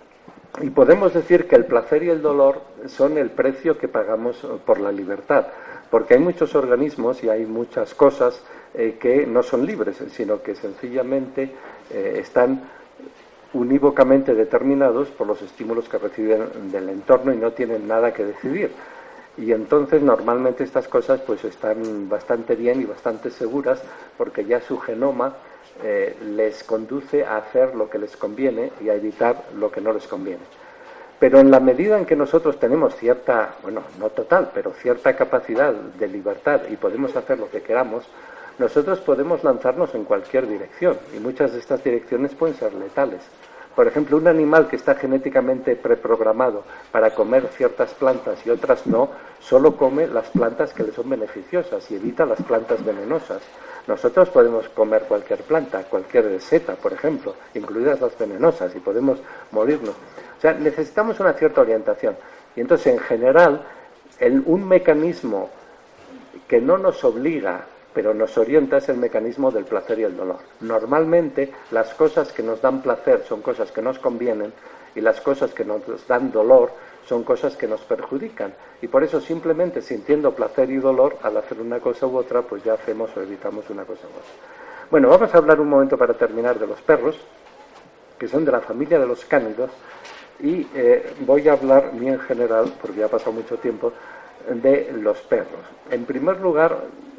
y podemos decir que el placer y el dolor son el precio que pagamos por la libertad, porque hay muchos organismos y hay muchas cosas que no son libres, sino que sencillamente están unívocamente determinados por los estímulos que reciben del entorno y no tienen nada que decidir. Y entonces normalmente estas cosas pues están bastante bien y bastante seguras porque ya su genoma les conduce a hacer lo que les conviene y a evitar lo que no les conviene. Pero en la medida en que nosotros tenemos cierta, bueno, no total, pero cierta capacidad de libertad y podemos hacer lo que queramos, nosotros podemos lanzarnos en cualquier dirección y muchas de estas direcciones pueden ser letales. Por ejemplo, un animal que está genéticamente preprogramado para comer ciertas plantas y otras no, solo come las plantas que le son beneficiosas y evita las plantas venenosas. Nosotros podemos comer cualquier planta, cualquier seta, por ejemplo, incluidas las venenosas, y podemos morirnos. O sea, necesitamos una cierta orientación. Y entonces, en general, un mecanismo que no nos obliga, pero nos orienta, es el mecanismo del placer y el dolor. Normalmente las cosas que nos dan placer son cosas que nos convienen y las cosas que nos dan dolor son cosas que nos perjudican. Y por eso simplemente sintiendo placer y dolor, al hacer una cosa u otra, pues ya hacemos o evitamos una cosa u otra. Bueno, vamos a hablar un momento para terminar de los perros, que son de la familia de los cánidos, y voy a hablar muy en general, porque ya ha pasado mucho tiempo, de los perros. En primer lugar,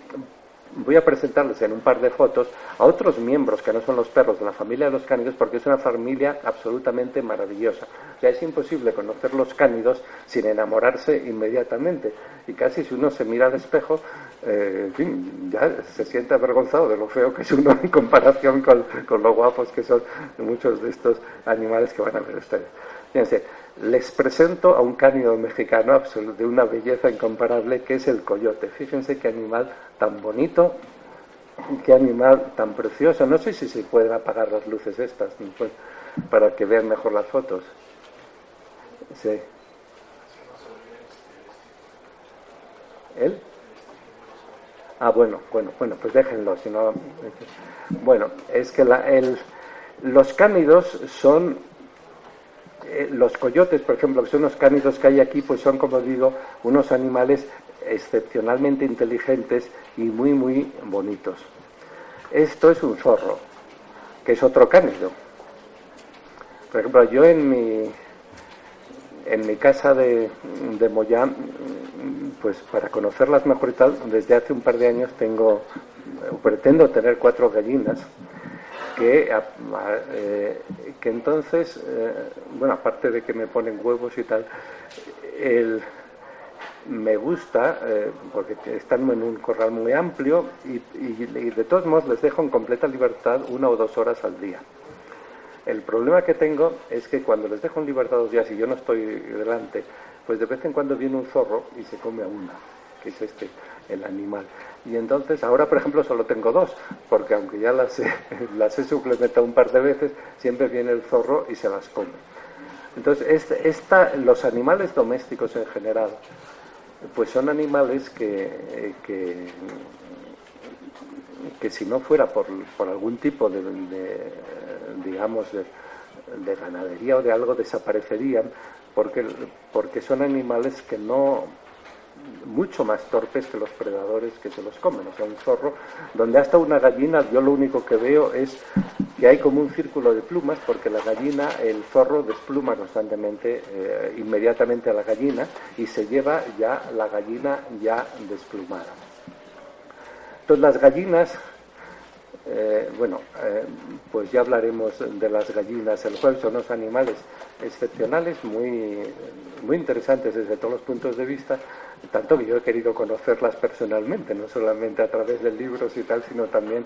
voy a presentarles en un par de fotos a otros miembros que no son los perros de la familia de los cánidos, porque es una familia absolutamente maravillosa. O sea, es imposible conocer los cánidos sin enamorarse inmediatamente. Y casi si uno se mira al espejo, en fin, ya se siente avergonzado de lo feo que es uno en comparación con lo guapos que son muchos de estos animales que van a ver ustedes. Fíjense, les presento a un cánido mexicano de una belleza incomparable, que es el coyote. Fíjense qué animal tan bonito, qué animal tan precioso. No sé si se pueden apagar las luces estas, pues, para que vean mejor las fotos. Sí. ¿Él? Ah, bueno, pues déjenlo, si no... Bueno, es que los cánidos son... los coyotes, por ejemplo, que son los cánidos que hay aquí, pues son, como digo, unos animales excepcionalmente inteligentes y muy, muy bonitos. Esto es un zorro, que es otro cánido. Por ejemplo, yo en mi casa de Moyá, pues para conocerlas mejor y tal, desde hace un par de años pretendo tener 4 gallinas, que entonces, bueno, aparte de que me ponen huevos y tal, me gusta, porque están en un corral muy amplio y de todos modos les dejo en completa libertad 1 o 2 horas al día. El problema que tengo es que cuando les dejo en libertad 2 días y yo no estoy delante, pues de vez en cuando viene un zorro y se come a una, que es el animal. Y entonces ahora, por ejemplo, solo tengo 2, porque aunque ya las he suplementado un par de veces, siempre viene el zorro y se las come. Entonces, los animales domésticos en general, pues son animales que si no fuera por algún tipo de ganadería o de algo, desaparecerían, porque son animales que mucho más torpes que los predadores que se los comen. O sea, un zorro, donde hasta una gallina, yo lo único que veo es que hay como un círculo de plumas, porque el zorro despluma constantemente, inmediatamente a la gallina, y se lleva ya la gallina ya desplumada. Entonces las gallinas pues ya hablaremos de las gallinas el jueves. Son unos animales excepcionales, muy, muy interesantes desde todos los puntos de vista, tanto que yo he querido conocerlas personalmente, no solamente a través de libros y tal, sino también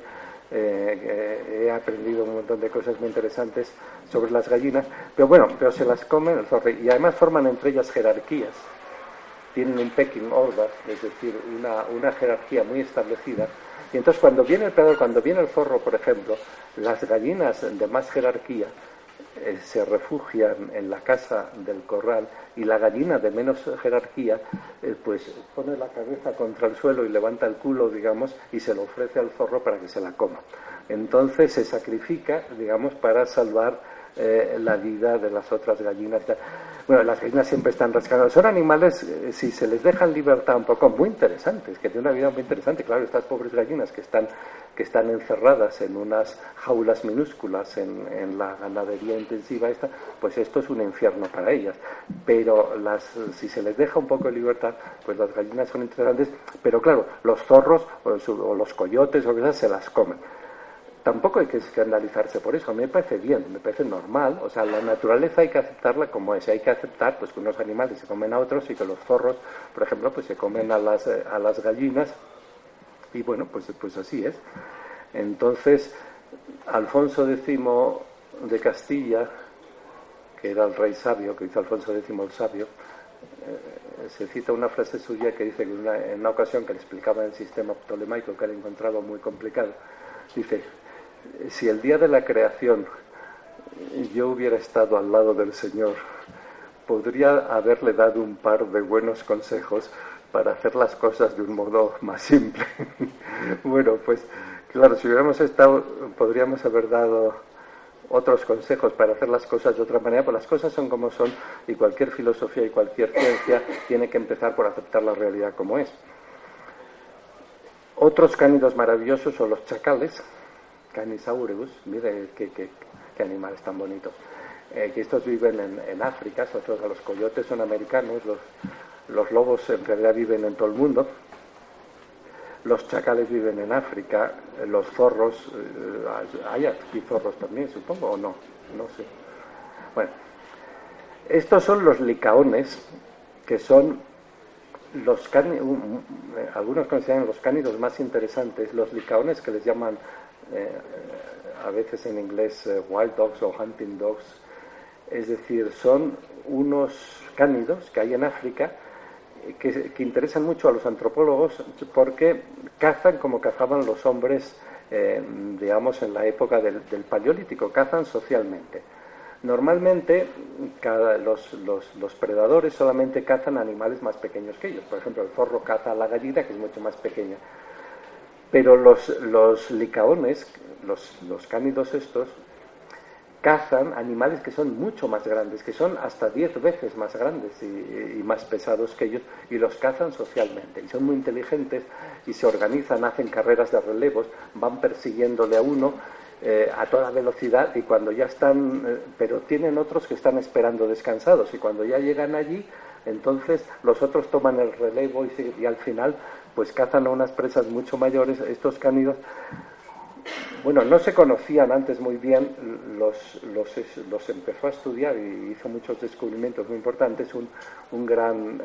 he aprendido un montón de cosas muy interesantes sobre las gallinas, pero se las comen el zorro, y además forman entre ellas jerarquías. Tienen un pecking order, es decir, una jerarquía muy establecida. Y entonces cuando viene el predador, cuando viene el zorro, por ejemplo, las gallinas de más jerarquía se refugian en la casa del corral, y la gallina de menos jerarquía pues pone la cabeza contra el suelo y levanta el culo, digamos, y se lo ofrece al zorro para que se la coma. Entonces se sacrifica, digamos, para salvar la vida de las otras gallinas. Bueno, las gallinas siempre están rascando. Son animales, si se les deja en libertad, un poco muy interesantes, que tienen una vida muy interesante. Claro, estas pobres gallinas que están encerradas en unas jaulas minúsculas en la ganadería intensiva esta, pues esto es un infierno para ellas. Pero si se les deja un poco de libertad, pues las gallinas son interesantes. Pero claro, los zorros o los coyotes o cosas se las comen. Tampoco hay que escandalizarse por eso. A mí me parece bien, me parece normal. O sea, la naturaleza hay que aceptarla como es. Hay que aceptar pues que unos animales se comen a otros y que los zorros, por ejemplo, pues se comen a las gallinas. Y bueno, pues así es. Entonces, Alfonso X de Castilla, que era el rey sabio, que hizo Alfonso X el sabio, se cita una frase suya que dice que en una ocasión que le explicaba el sistema ptolemaico, que él encontraba muy complicado, dice: si el día de la creación yo hubiera estado al lado del Señor, podría haberle dado un par de buenos consejos para hacer las cosas de un modo más simple. Bueno, pues claro, si hubiéramos estado, podríamos haber dado otros consejos para hacer las cosas de otra manera, pues las cosas son como son, y cualquier filosofía y cualquier ciencia tiene que empezar por aceptar la realidad como es. Otros cánidos maravillosos son los chacales, Canis aureus. Mire qué animales tan bonitos. Que estos viven en África. Los coyotes son americanos, los lobos en realidad viven en todo el mundo. Los chacales viven en África, los zorros, hay aquí zorros también, supongo, o no sé. Bueno, estos son los licaones, que son los algunos consideran los cánidos más interesantes. Los licaones, que les llaman a veces en inglés wild dogs o hunting dogs, es decir, son unos cánidos que hay en África que interesan mucho a los antropólogos porque cazan como cazaban los hombres, digamos, en la época del Paleolítico. Cazan socialmente. Normalmente los predadores solamente cazan animales más pequeños que ellos. Por ejemplo, el zorro caza a la gallina, que es mucho más pequeña. Pero los licaones, los cánidos estos, cazan animales que son mucho más grandes, que son hasta 10 veces más grandes y más pesados que ellos, y los cazan socialmente. Y son muy inteligentes y se organizan, hacen carreras de relevos, van persiguiéndole a uno a toda velocidad, y cuando ya están, pero tienen otros que están esperando descansados, y cuando ya llegan allí, entonces los otros toman el relevo y al final pues cazan a unas presas mucho mayores. Estos cánidos, bueno, no se conocían antes muy bien, los empezó a estudiar y hizo muchos descubrimientos muy importantes. Un gran,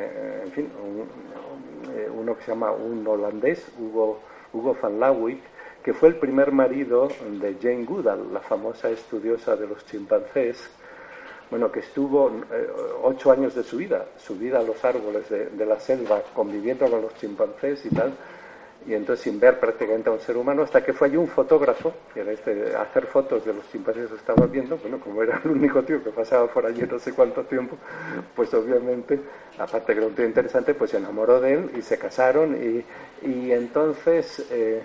uno que se llama un holandés, Hugo van Lawick, que fue el primer marido de Jane Goodall, la famosa estudiosa de los chimpancés, bueno, que estuvo 8 años de su vida subida a los árboles de la selva, conviviendo con los chimpancés y tal, y entonces sin ver prácticamente a un ser humano, hasta que fue allí un fotógrafo, que era a hacer fotos de los chimpancés que estaba viendo. Bueno, como era el único tío que pasaba por allí no sé cuánto tiempo, pues obviamente, aparte que era un tío interesante, pues se enamoró de él y se casaron, y entonces...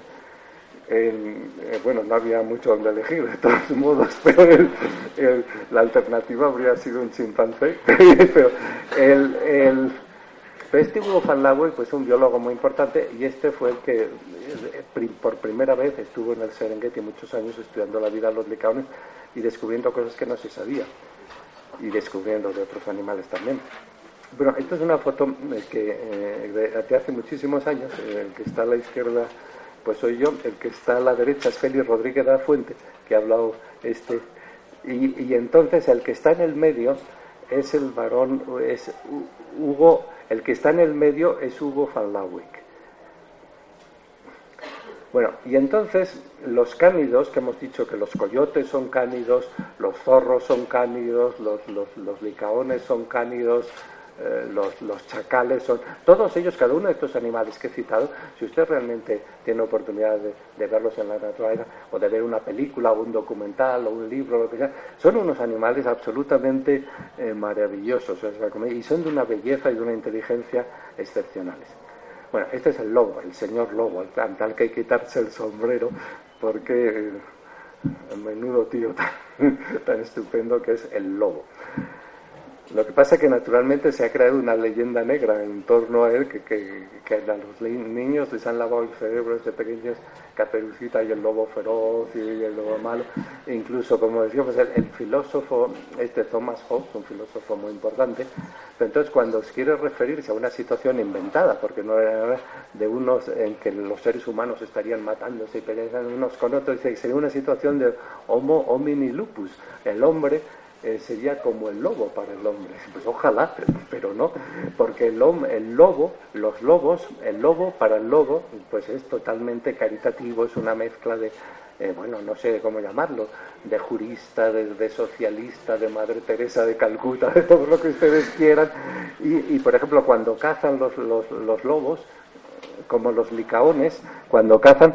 bueno, no había mucho donde elegir de todos modos, pero la alternativa habría sido un chimpancé. Pero este Hugo van Lawick, pues un biólogo muy importante, y este fue el que por primera vez estuvo en el Serengeti muchos años estudiando la vida de los licaones y descubriendo cosas que no se sabía, y descubriendo de otros animales también. Bueno, esta es una foto de hace muchísimos años, que está a la izquierda pues soy yo. El que está a la derecha es Félix Rodríguez de la Fuente, que ha hablado y entonces el que está en el medio es el varón, es Hugo, el que está en el medio es Hugo van Lawick. Bueno, y entonces los cánidos, que hemos dicho que los coyotes son cánidos, los zorros son cánidos, los licaones son cánidos, los chacales son, todos ellos, cada uno de estos animales que he citado, si usted realmente tiene oportunidad de verlos en la naturaleza, o de ver una película, o un documental, o un libro, lo que sea, son unos animales absolutamente maravillosos, y son de una belleza y de una inteligencia excepcionales. Bueno, este es el lobo, el señor lobo, tal que hay que quitarse el sombrero, porque el menudo tío tan estupendo que es el lobo. Lo que pasa es que naturalmente se ha creado una leyenda negra en torno a él, que a los niños les han lavado el cerebro desde pequeños, Caperucita y el lobo feroz y el lobo malo. E incluso, como decíamos, el filósofo Thomas Hobbes, un filósofo muy importante, pero entonces cuando quiere referirse a una situación inventada, porque no era de unos en que los seres humanos estarían matándose y peleando unos con otros, dice que sería una situación de homo homini lupus, el hombre sería como el lobo para el hombre. Pues ojalá, pero no, porque el lobo, los lobos, el lobo para el lobo, pues es totalmente caritativo, es una mezcla de, bueno, no sé cómo llamarlo, de jurista, de socialista, de Madre Teresa de Calcuta, de todo lo que ustedes quieran. Y por ejemplo, cuando cazan los lobos, como los licaones, cuando cazan,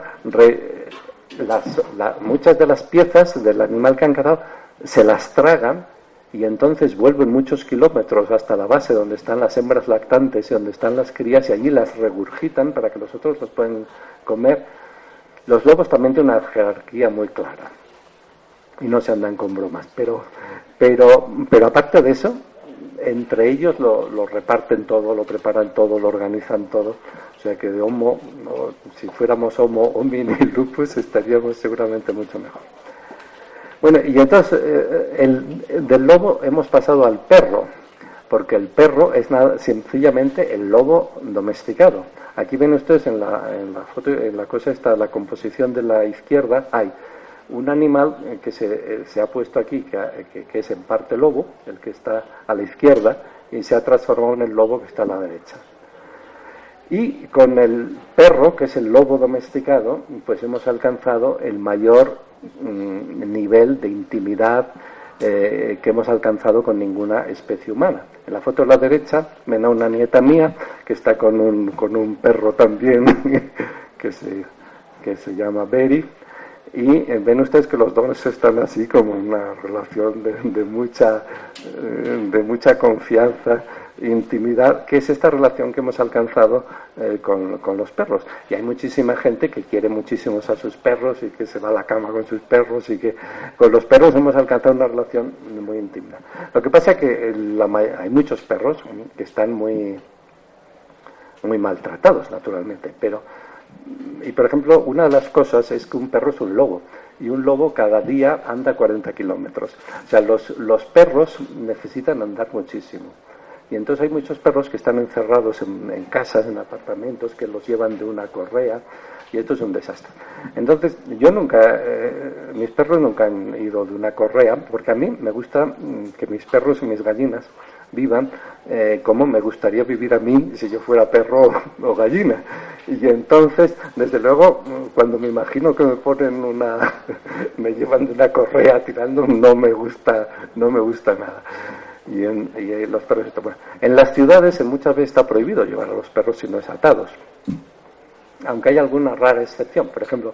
muchas de las piezas del animal que han cazado se las tragan y entonces vuelven muchos kilómetros hasta la base donde están las hembras lactantes y donde están las crías, y allí las regurgitan para que los otros los puedan comer. Los lobos también tienen una jerarquía muy clara y no se andan con bromas, pero aparte de eso, entre ellos lo reparten todo, lo preparan todo, lo organizan todo. O sea que si fuéramos homo homini lupus estaríamos seguramente mucho mejor. Bueno, y entonces del lobo hemos pasado al perro, porque el perro es sencillamente el lobo domesticado. Aquí ven ustedes en la foto, en la cosa esta, la composición de la izquierda, hay un animal que se ha puesto aquí, que es en parte lobo, el que está a la izquierda, y se ha transformado en el lobo que está a la derecha. Y con el perro, que es el lobo domesticado, pues hemos alcanzado el mayor nivel de intimidad que hemos alcanzado con ninguna especie humana. En la foto de la derecha ven a una nieta mía que está con un perro también que se llama Berry, y ven ustedes que los dos están así como en una relación de mucha confianza, intimidad, que es esta relación que hemos alcanzado con los perros. Y hay muchísima gente que quiere muchísimo a sus perros y que se va a la cama con sus perros, y que con los perros hemos alcanzado una relación muy íntima. Lo que pasa es que hay muchos perros que están muy maltratados, naturalmente, y por ejemplo, una de las cosas es que un perro es un lobo, y un lobo cada día anda 40 kilómetros. O sea, los perros necesitan andar muchísimo. Y entonces hay muchos perros que están encerrados en casas, en apartamentos, que los llevan de una correa, y esto es un desastre. Entonces, mis perros nunca han ido de una correa, porque a mí me gusta que mis perros y mis gallinas vivan como me gustaría vivir a mí si yo fuera perro o gallina. Y entonces, desde luego, cuando me imagino que me llevan de una correa tirando, no me gusta nada. Y los perros en las ciudades muchas veces está prohibido llevar a los perros si no es atados, aunque hay alguna rara excepción. Por ejemplo,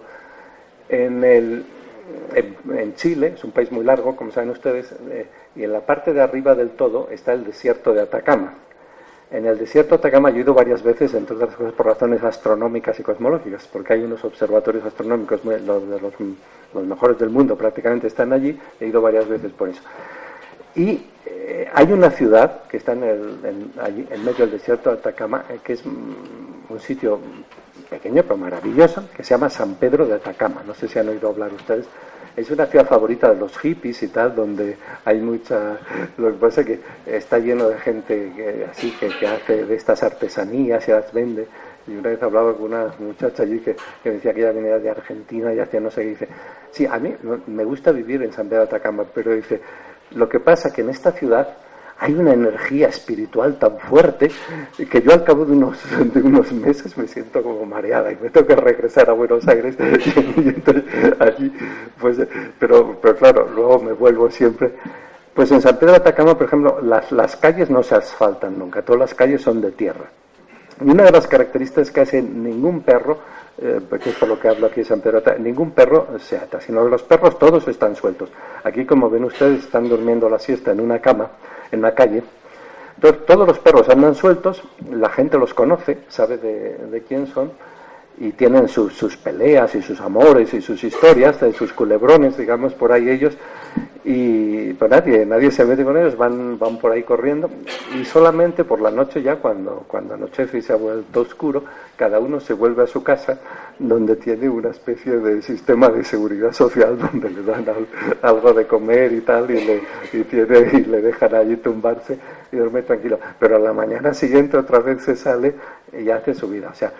en Chile, es un país muy largo, como saben ustedes, y en la parte de arriba del todo está el desierto de Atacama. En el desierto de Atacama yo he ido varias veces, entre otras cosas por razones astronómicas y cosmológicas, porque hay unos observatorios astronómicos, los mejores del mundo prácticamente están allí. He ido varias veces por eso. Y hay una ciudad que está allí en medio del desierto de Atacama, que es un sitio pequeño pero maravilloso, que se llama San Pedro de Atacama. No sé si han oído hablar ustedes. Es una ciudad favorita de los hippies y tal, donde hay mucha... Lo que pasa es que está lleno de gente que hace de estas artesanías y las vende. Y una vez hablaba con una muchacha allí que decía que ella venía de Argentina y hacía no sé qué, y dice, sí, a mí me gusta vivir en San Pedro de Atacama, pero dice, lo que pasa que en esta ciudad hay una energía espiritual tan fuerte que yo al cabo de unos meses me siento como mareada y me tengo que regresar a Buenos Aires y entonces allí, pues, pero claro, luego me vuelvo siempre. Pues en San Pedro de Atacama, por ejemplo, las calles no se asfaltan nunca, todas las calles son de tierra. Y una de las características que hace ningún perro, porque es por lo que hablo aquí en San Pedro, ningún perro se ata, sino que los perros todos están sueltos. Aquí, como ven ustedes, están durmiendo la siesta en una cama, en la calle. Entonces, todos los perros andan sueltos, la gente los conoce, sabe de quién son, y tienen sus peleas y sus amores y sus historias, sus culebrones, digamos, por ahí ellos, y pues nadie se mete con ellos, van por ahí corriendo, y solamente por la noche ya, cuando anochece y se ha vuelto oscuro, cada uno se vuelve a su casa, donde tiene una especie de sistema de seguridad social, donde le dan algo de comer y tal, y le dejan allí tumbarse y duerme tranquilo. Pero a la mañana siguiente otra vez se sale y hace su vida. O sea,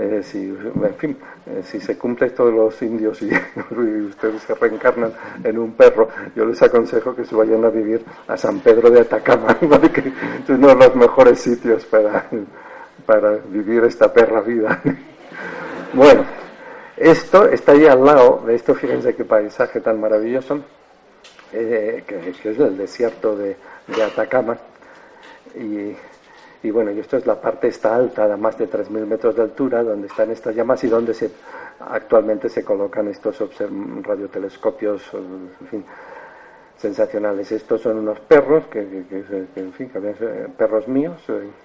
si se cumple esto de los indios y ustedes se reencarnan en un perro, yo les aconsejo que se vayan a vivir a San Pedro de Atacama, porque es uno de los mejores sitios para vivir esta perra vida. Bueno, esto está ahí al lado de esto, fíjense qué paisaje tan maravilloso, que es el desierto de Atacama. Y bueno, y esto es la parte esta alta, a más de 3.000 metros de altura, donde están estas llamas y donde actualmente se colocan estos radiotelescopios, en fin, sensacionales. Estos son unos perros que perros míos.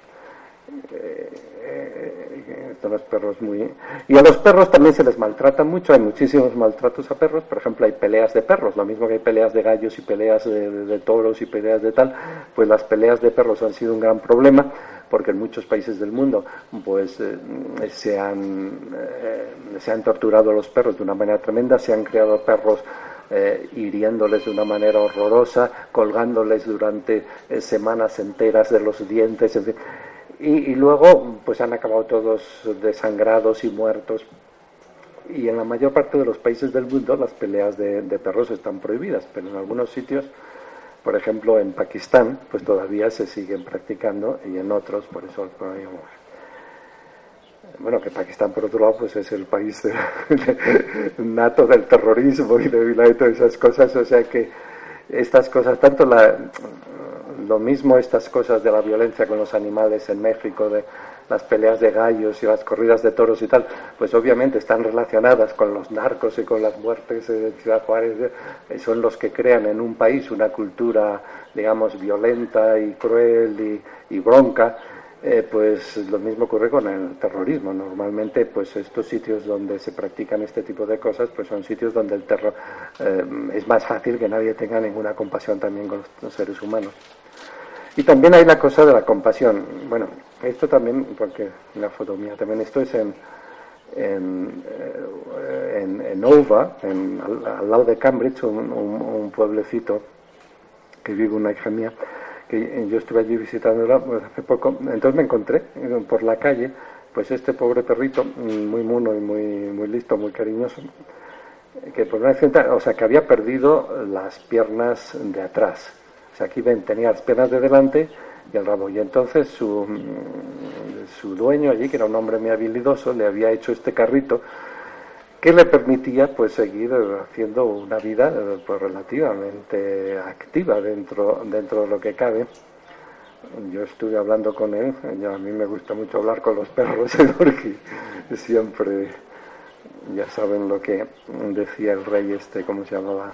Son los perros muy... Y a los perros también se les maltrata mucho, hay muchísimos maltratos a perros, por ejemplo hay peleas de perros, lo mismo que hay peleas de gallos y peleas de toros y peleas de tal, pues las peleas de perros han sido un gran problema, porque en muchos países del mundo pues se han torturado a los perros de una manera tremenda, se han creado perros hiriéndoles de una manera horrorosa, colgándoles durante semanas enteras de los dientes, en fin. Y luego pues han acabado todos desangrados y muertos. Y en la mayor parte de los países del mundo las peleas de perros están prohibidas, pero en algunos sitios, por ejemplo en Pakistán, pues todavía se siguen practicando, y en otros, por eso, bueno, que Pakistán por otro lado pues es el país nato del terrorismo y de todas esas cosas, o sea que estas cosas, tanto lo mismo estas cosas de la violencia con los animales en México, de las peleas de gallos y las corridas de toros y tal, pues obviamente están relacionadas con los narcos y con las muertes de Ciudad Juárez, son los que crean en un país una cultura, digamos, violenta y cruel y bronca. Pues lo mismo ocurre con el terrorismo. Normalmente pues estos sitios donde se practican este tipo de cosas pues son sitios donde el terror es más fácil que nadie tenga ninguna compasión también con los seres humanos. Y también hay la cosa de la compasión. Bueno, esto también, porque la foto mía también, esto es en Ova, al lado de Cambridge, un pueblecito que vive una hija mía, que yo estuve allí visitándola pues, hace poco. Entonces me encontré por la calle pues este pobre perrito, muy mono y muy listo, muy cariñoso, que por una accidente, o sea, que había perdido las piernas de atrás. O sea, aquí ven, tenía las piernas de delante y el rabo, y entonces su dueño allí, que era un hombre muy habilidoso, le había hecho este carrito que le permitía pues seguir haciendo una vida pues relativamente activa dentro de lo que cabe. Yo estuve hablando con él, a mí me gusta mucho hablar con los perros, porque siempre, ya saben lo que decía el rey ¿cómo se llamaba?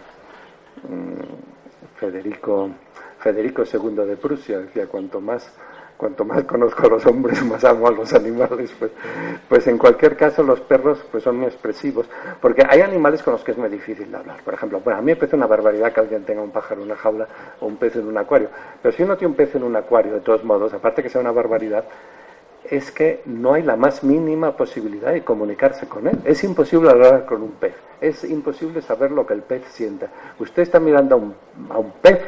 Federico II de Prusia, decía, cuanto más conozco a los hombres, más amo a los animales. Pues en cualquier caso los perros pues son muy expresivos, porque hay animales con los que es muy difícil de hablar. Por ejemplo, a mí me parece una barbaridad que alguien tenga un pájaro en una jaula o un pez en un acuario, pero si uno tiene un pez en un acuario, de todos modos, aparte que sea una barbaridad, es que no hay la más mínima posibilidad de comunicarse con él. Es imposible hablar con un pez, es imposible saber lo que el pez sienta. Usted está mirando a un pez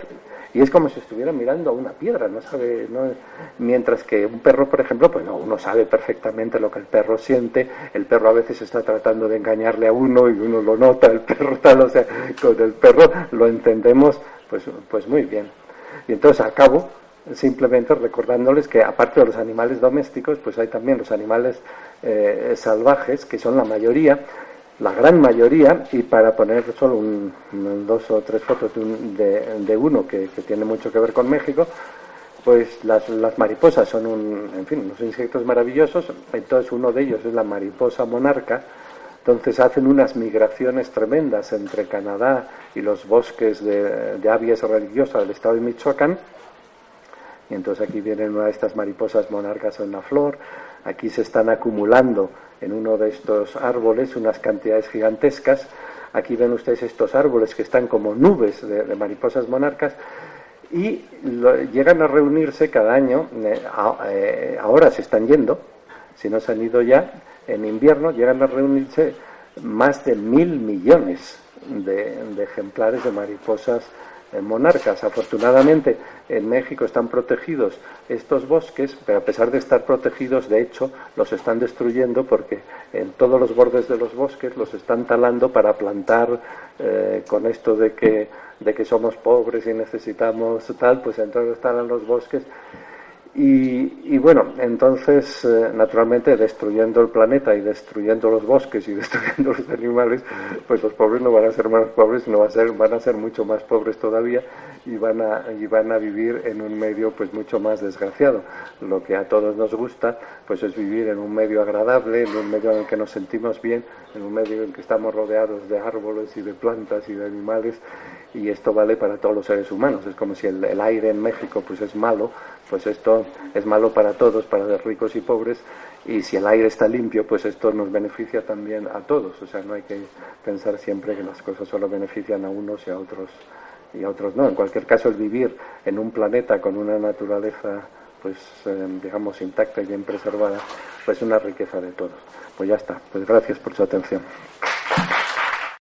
y es como si estuviera mirando a una piedra, no sabe, no, mientras que un perro, por ejemplo, pues no, uno sabe perfectamente lo que el perro siente, el perro a veces está tratando de engañarle a uno y uno lo nota, el perro tal, o sea, con el perro lo entendemos pues muy bien. Y entonces acabo simplemente recordándoles que aparte de los animales domésticos, pues hay también los animales salvajes, que son la mayoría, la gran mayoría, y para poner solo dos o tres fotos de uno que tiene mucho que ver con México, pues las mariposas son unos insectos maravillosos. Entonces uno de ellos es la mariposa monarca. Entonces hacen unas migraciones tremendas entre Canadá y los bosques de aves religiosas del estado de Michoacán. Y entonces aquí vienen una de estas mariposas monarcas en la flor. Aquí se están acumulando en uno de estos árboles unas cantidades gigantescas. Aquí ven ustedes estos árboles que están como nubes de mariposas monarcas y llegan a reunirse cada año. Ahora se están yendo, si no se han ido ya, en invierno llegan a reunirse más de 1.000 millones de ejemplares de mariposas monarcas. Afortunadamente en México están protegidos estos bosques, pero a pesar de estar protegidos, de hecho los están destruyendo, porque en todos los bordes de los bosques los están talando para plantar, con esto de que somos pobres y necesitamos tal, pues entonces talan los bosques. Y bueno, entonces, naturalmente, destruyendo el planeta y destruyendo los bosques y destruyendo los animales, pues los pobres no van a ser más pobres, sino van a ser mucho más pobres todavía, y van a vivir en un medio pues mucho más desgraciado. Lo que a todos nos gusta pues es vivir en un medio agradable, en un medio en el que nos sentimos bien, en un medio en el que estamos rodeados de árboles y de plantas y de animales, y esto vale para todos los seres humanos. Es como si el aire en México pues es malo, pues esto es malo para todos, para los ricos y pobres, y si el aire está limpio, pues esto nos beneficia también a todos. O sea, no hay que pensar siempre que las cosas solo benefician a unos y a otros no. En cualquier caso, el vivir en un planeta con una naturaleza pues digamos intacta y bien preservada, pues es una riqueza de todos. Pues ya está, pues gracias por su atención.